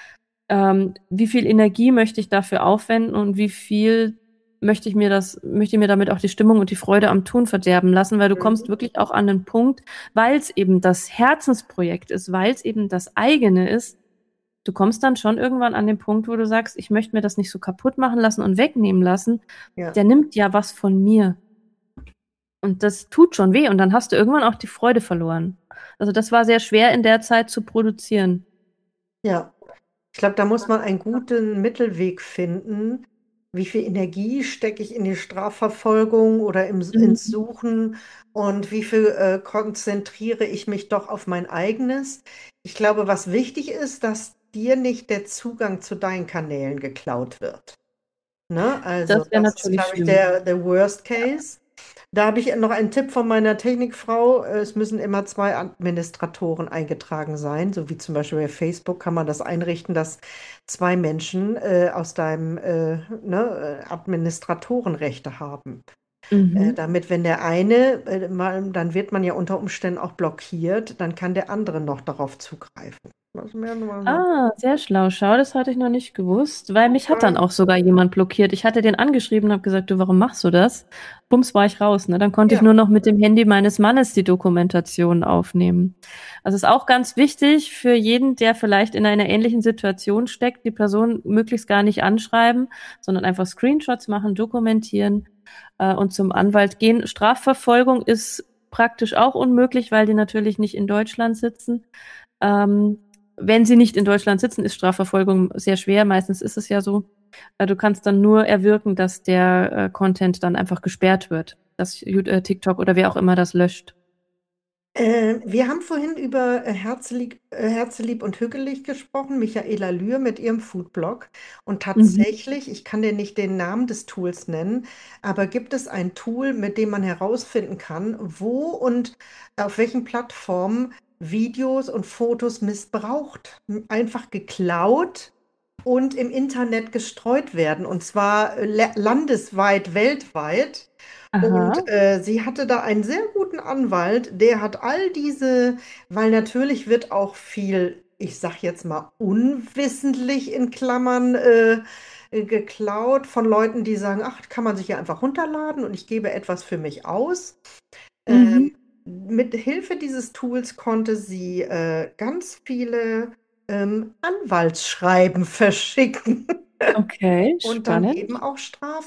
wie viel Energie möchte ich dafür aufwenden und wie viel möchte ich mir damit auch die Stimmung und die Freude am Tun verderben lassen, weil du kommst
Mhm.
wirklich auch an den Punkt, weil es eben das Herzensprojekt ist, weil es eben das eigene ist, du kommst dann schon irgendwann an den Punkt, wo du sagst, ich möchte mir das nicht so kaputt machen lassen und wegnehmen lassen.
Ja.
Der nimmt ja was von mir. Und das tut schon weh und dann hast du irgendwann auch die Freude verloren. Also das war sehr schwer in der Zeit zu produzieren.
Ja. Ich glaube, da muss man einen guten Mittelweg finden. Wie viel Energie stecke ich in die Strafverfolgung oder ins
Mhm.
Suchen und wie viel konzentriere ich mich doch auf mein eigenes? Ich glaube, was wichtig ist, dass dir nicht der Zugang zu deinen Kanälen geklaut wird. Ne? Also
Das wäre
das ist,
natürlich
glaube ich,
schlimm.
der Worst Case. Da habe ich noch einen Tipp von meiner Technikfrau. Es müssen immer zwei Administratoren eingetragen sein, so wie zum Beispiel bei Facebook kann man das einrichten, dass zwei Menschen aus deinem ne, Administratorenrechte haben.
Mhm.
Damit, wenn der eine, dann wird man ja unter Umständen auch blockiert, dann kann der andere noch darauf zugreifen. Das wäre mal so.
Ah, sehr schlau. Schau, das hatte ich noch nicht gewusst, weil mich hat dann
Okay.
auch sogar jemand blockiert. Ich hatte den angeschrieben und habe gesagt, du, warum machst du das? Bums, war ich raus, ne? Dann konnte ich
Ja.
nur noch mit dem Handy meines Mannes die Dokumentation aufnehmen. Also ist auch ganz wichtig für jeden, der vielleicht in einer ähnlichen Situation steckt, die Person möglichst gar nicht anschreiben, sondern einfach Screenshots machen, dokumentieren, und zum Anwalt gehen. Strafverfolgung ist praktisch auch unmöglich, weil die natürlich nicht in Deutschland sitzen. Ähm, Wenn sie nicht in Deutschland sitzen, ist Strafverfolgung sehr schwer. Meistens ist es ja so. Du kannst dann nur erwirken, dass der Content dann einfach gesperrt wird, dass TikTok oder wer auch immer das löscht.
Wir haben vorhin über Herzelieb und Hügelig gesprochen, Michaela Lühr mit ihrem Foodblog. Und
Mhm.
tatsächlich, ich kann dir nicht den Namen des Tools nennen, aber gibt es ein Tool, mit dem man herausfinden kann, wo und auf welchen Plattformen Videos und Fotos missbraucht, einfach geklaut und im Internet gestreut werden, und zwar landesweit, weltweit. Und
Aha.
sie hatte da einen sehr guten Anwalt, der hat all diese, weil natürlich wird auch viel, ich sag jetzt mal, unwissentlich in Klammern geklaut von Leuten, die sagen, ach, kann man sich ja einfach runterladen und ich gebe etwas für mich aus.
Mhm.
Mit Hilfe dieses Tools konnte sie ganz viele Anwaltsschreiben verschicken
Okay,
und dann
spannend.
eben auch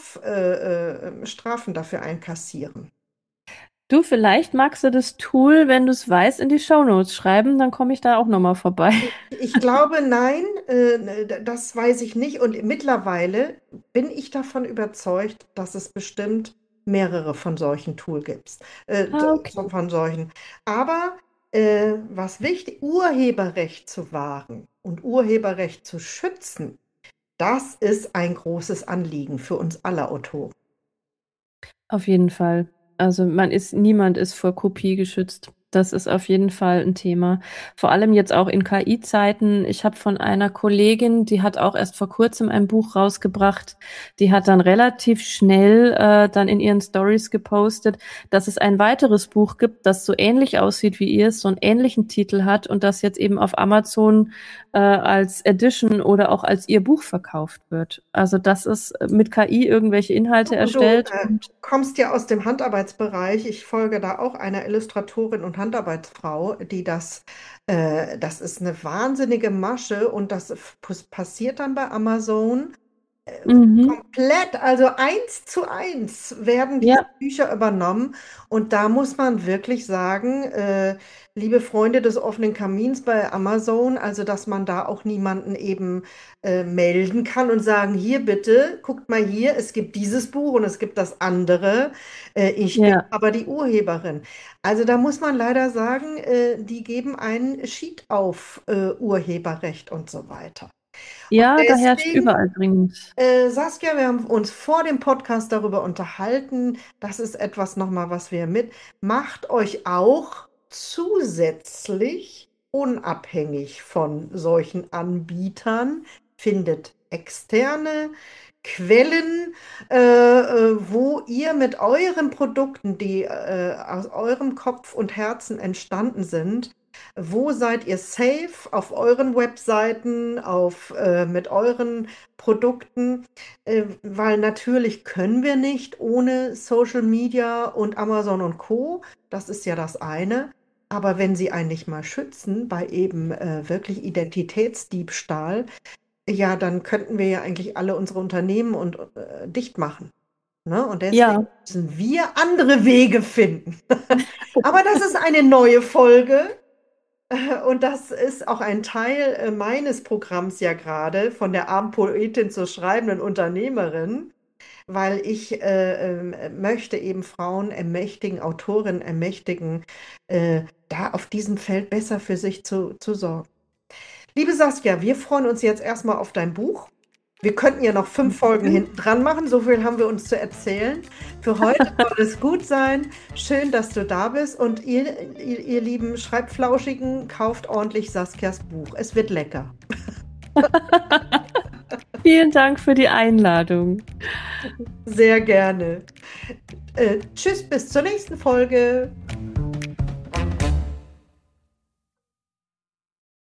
Strafen dafür einkassieren.
Du, vielleicht magst du das Tool, wenn du es weißt, in die Shownotes schreiben, dann komme ich da auch nochmal vorbei.
Ich glaube, nein, das weiß ich nicht. Und mittlerweile bin ich davon überzeugt, dass es bestimmt mehrere von solchen Tools gibt.
Ah, okay.
Von solchen. Aber was wichtig, Urheberrecht zu wahren und Urheberrecht zu schützen, das ist ein großes Anliegen für uns alle Autoren.
Auf jeden Fall. Also niemand ist vor Kopie geschützt. Das ist auf jeden Fall ein Thema. Vor allem jetzt auch in KI-Zeiten. Ich habe von einer Kollegin, die hat auch erst vor kurzem ein Buch rausgebracht. Die hat dann relativ schnell dann in ihren Stories gepostet, dass es ein weiteres Buch gibt, das so ähnlich aussieht wie ihr, so einen ähnlichen Titel hat und das jetzt eben auf Amazon als Edition oder auch als ihr Buch verkauft wird. Also das ist mit KI irgendwelche Inhalte
Und du
erstellt und
kommst ja aus dem Handarbeitsbereich. Ich folge da auch einer Illustratorin und Handarbeitsfrau, das ist eine wahnsinnige Masche und das passiert dann bei Amazon.
mhm.
Komplett, also eins zu eins werden diese
Ja,
Bücher übernommen. Und da muss man wirklich sagen, liebe Freunde des offenen Kamins bei Amazon, also dass man da auch niemanden eben melden kann und sagen, hier bitte, guckt mal hier, es gibt dieses Buch und es gibt das andere. Ich bin
ja.
aber die Urheberin. Also da muss man leider sagen, die geben einen Schied auf Urheberrecht und so weiter. Und
Ja, da herrscht
deswegen
überall dringend.
Saskia, wir haben uns vor dem Podcast darüber unterhalten. Das ist etwas nochmal, was wir mit. Macht euch auch zusätzlich unabhängig von solchen Anbietern, findet externe Quellen, wo ihr mit euren Produkten, die aus eurem Kopf und Herzen entstanden sind, wo seid ihr safe auf euren Webseiten, mit euren Produkten, weil natürlich können wir nicht ohne Social Media und Amazon und Co. Das ist ja das eine. Aber wenn sie einen nicht mal schützen bei eben wirklich Identitätsdiebstahl, ja, dann könnten wir ja eigentlich alle unsere Unternehmen und dicht machen. Ne? Und deswegen
Ja,
müssen wir andere Wege finden. Aber das ist eine neue Folge. Und das ist auch ein Teil meines Programms ja gerade, von der armen Poetin zur schreibenden Unternehmerin, weil ich möchte eben Frauen ermächtigen, Autorinnen ermächtigen, da auf diesem Feld besser für sich zu sorgen. Liebe Saskia, wir freuen uns jetzt erstmal auf dein Buch. Wir könnten ja noch 5 Folgen hinten dran machen, so viel haben wir uns zu erzählen. Für heute soll es gut sein. Schön, dass du da bist. Und ihr lieben Schreibflauschigen, kauft ordentlich Saskias Buch. Es wird lecker.
vielen Dank für die Einladung.
Sehr gerne. Tschüss, bis zur nächsten Folge.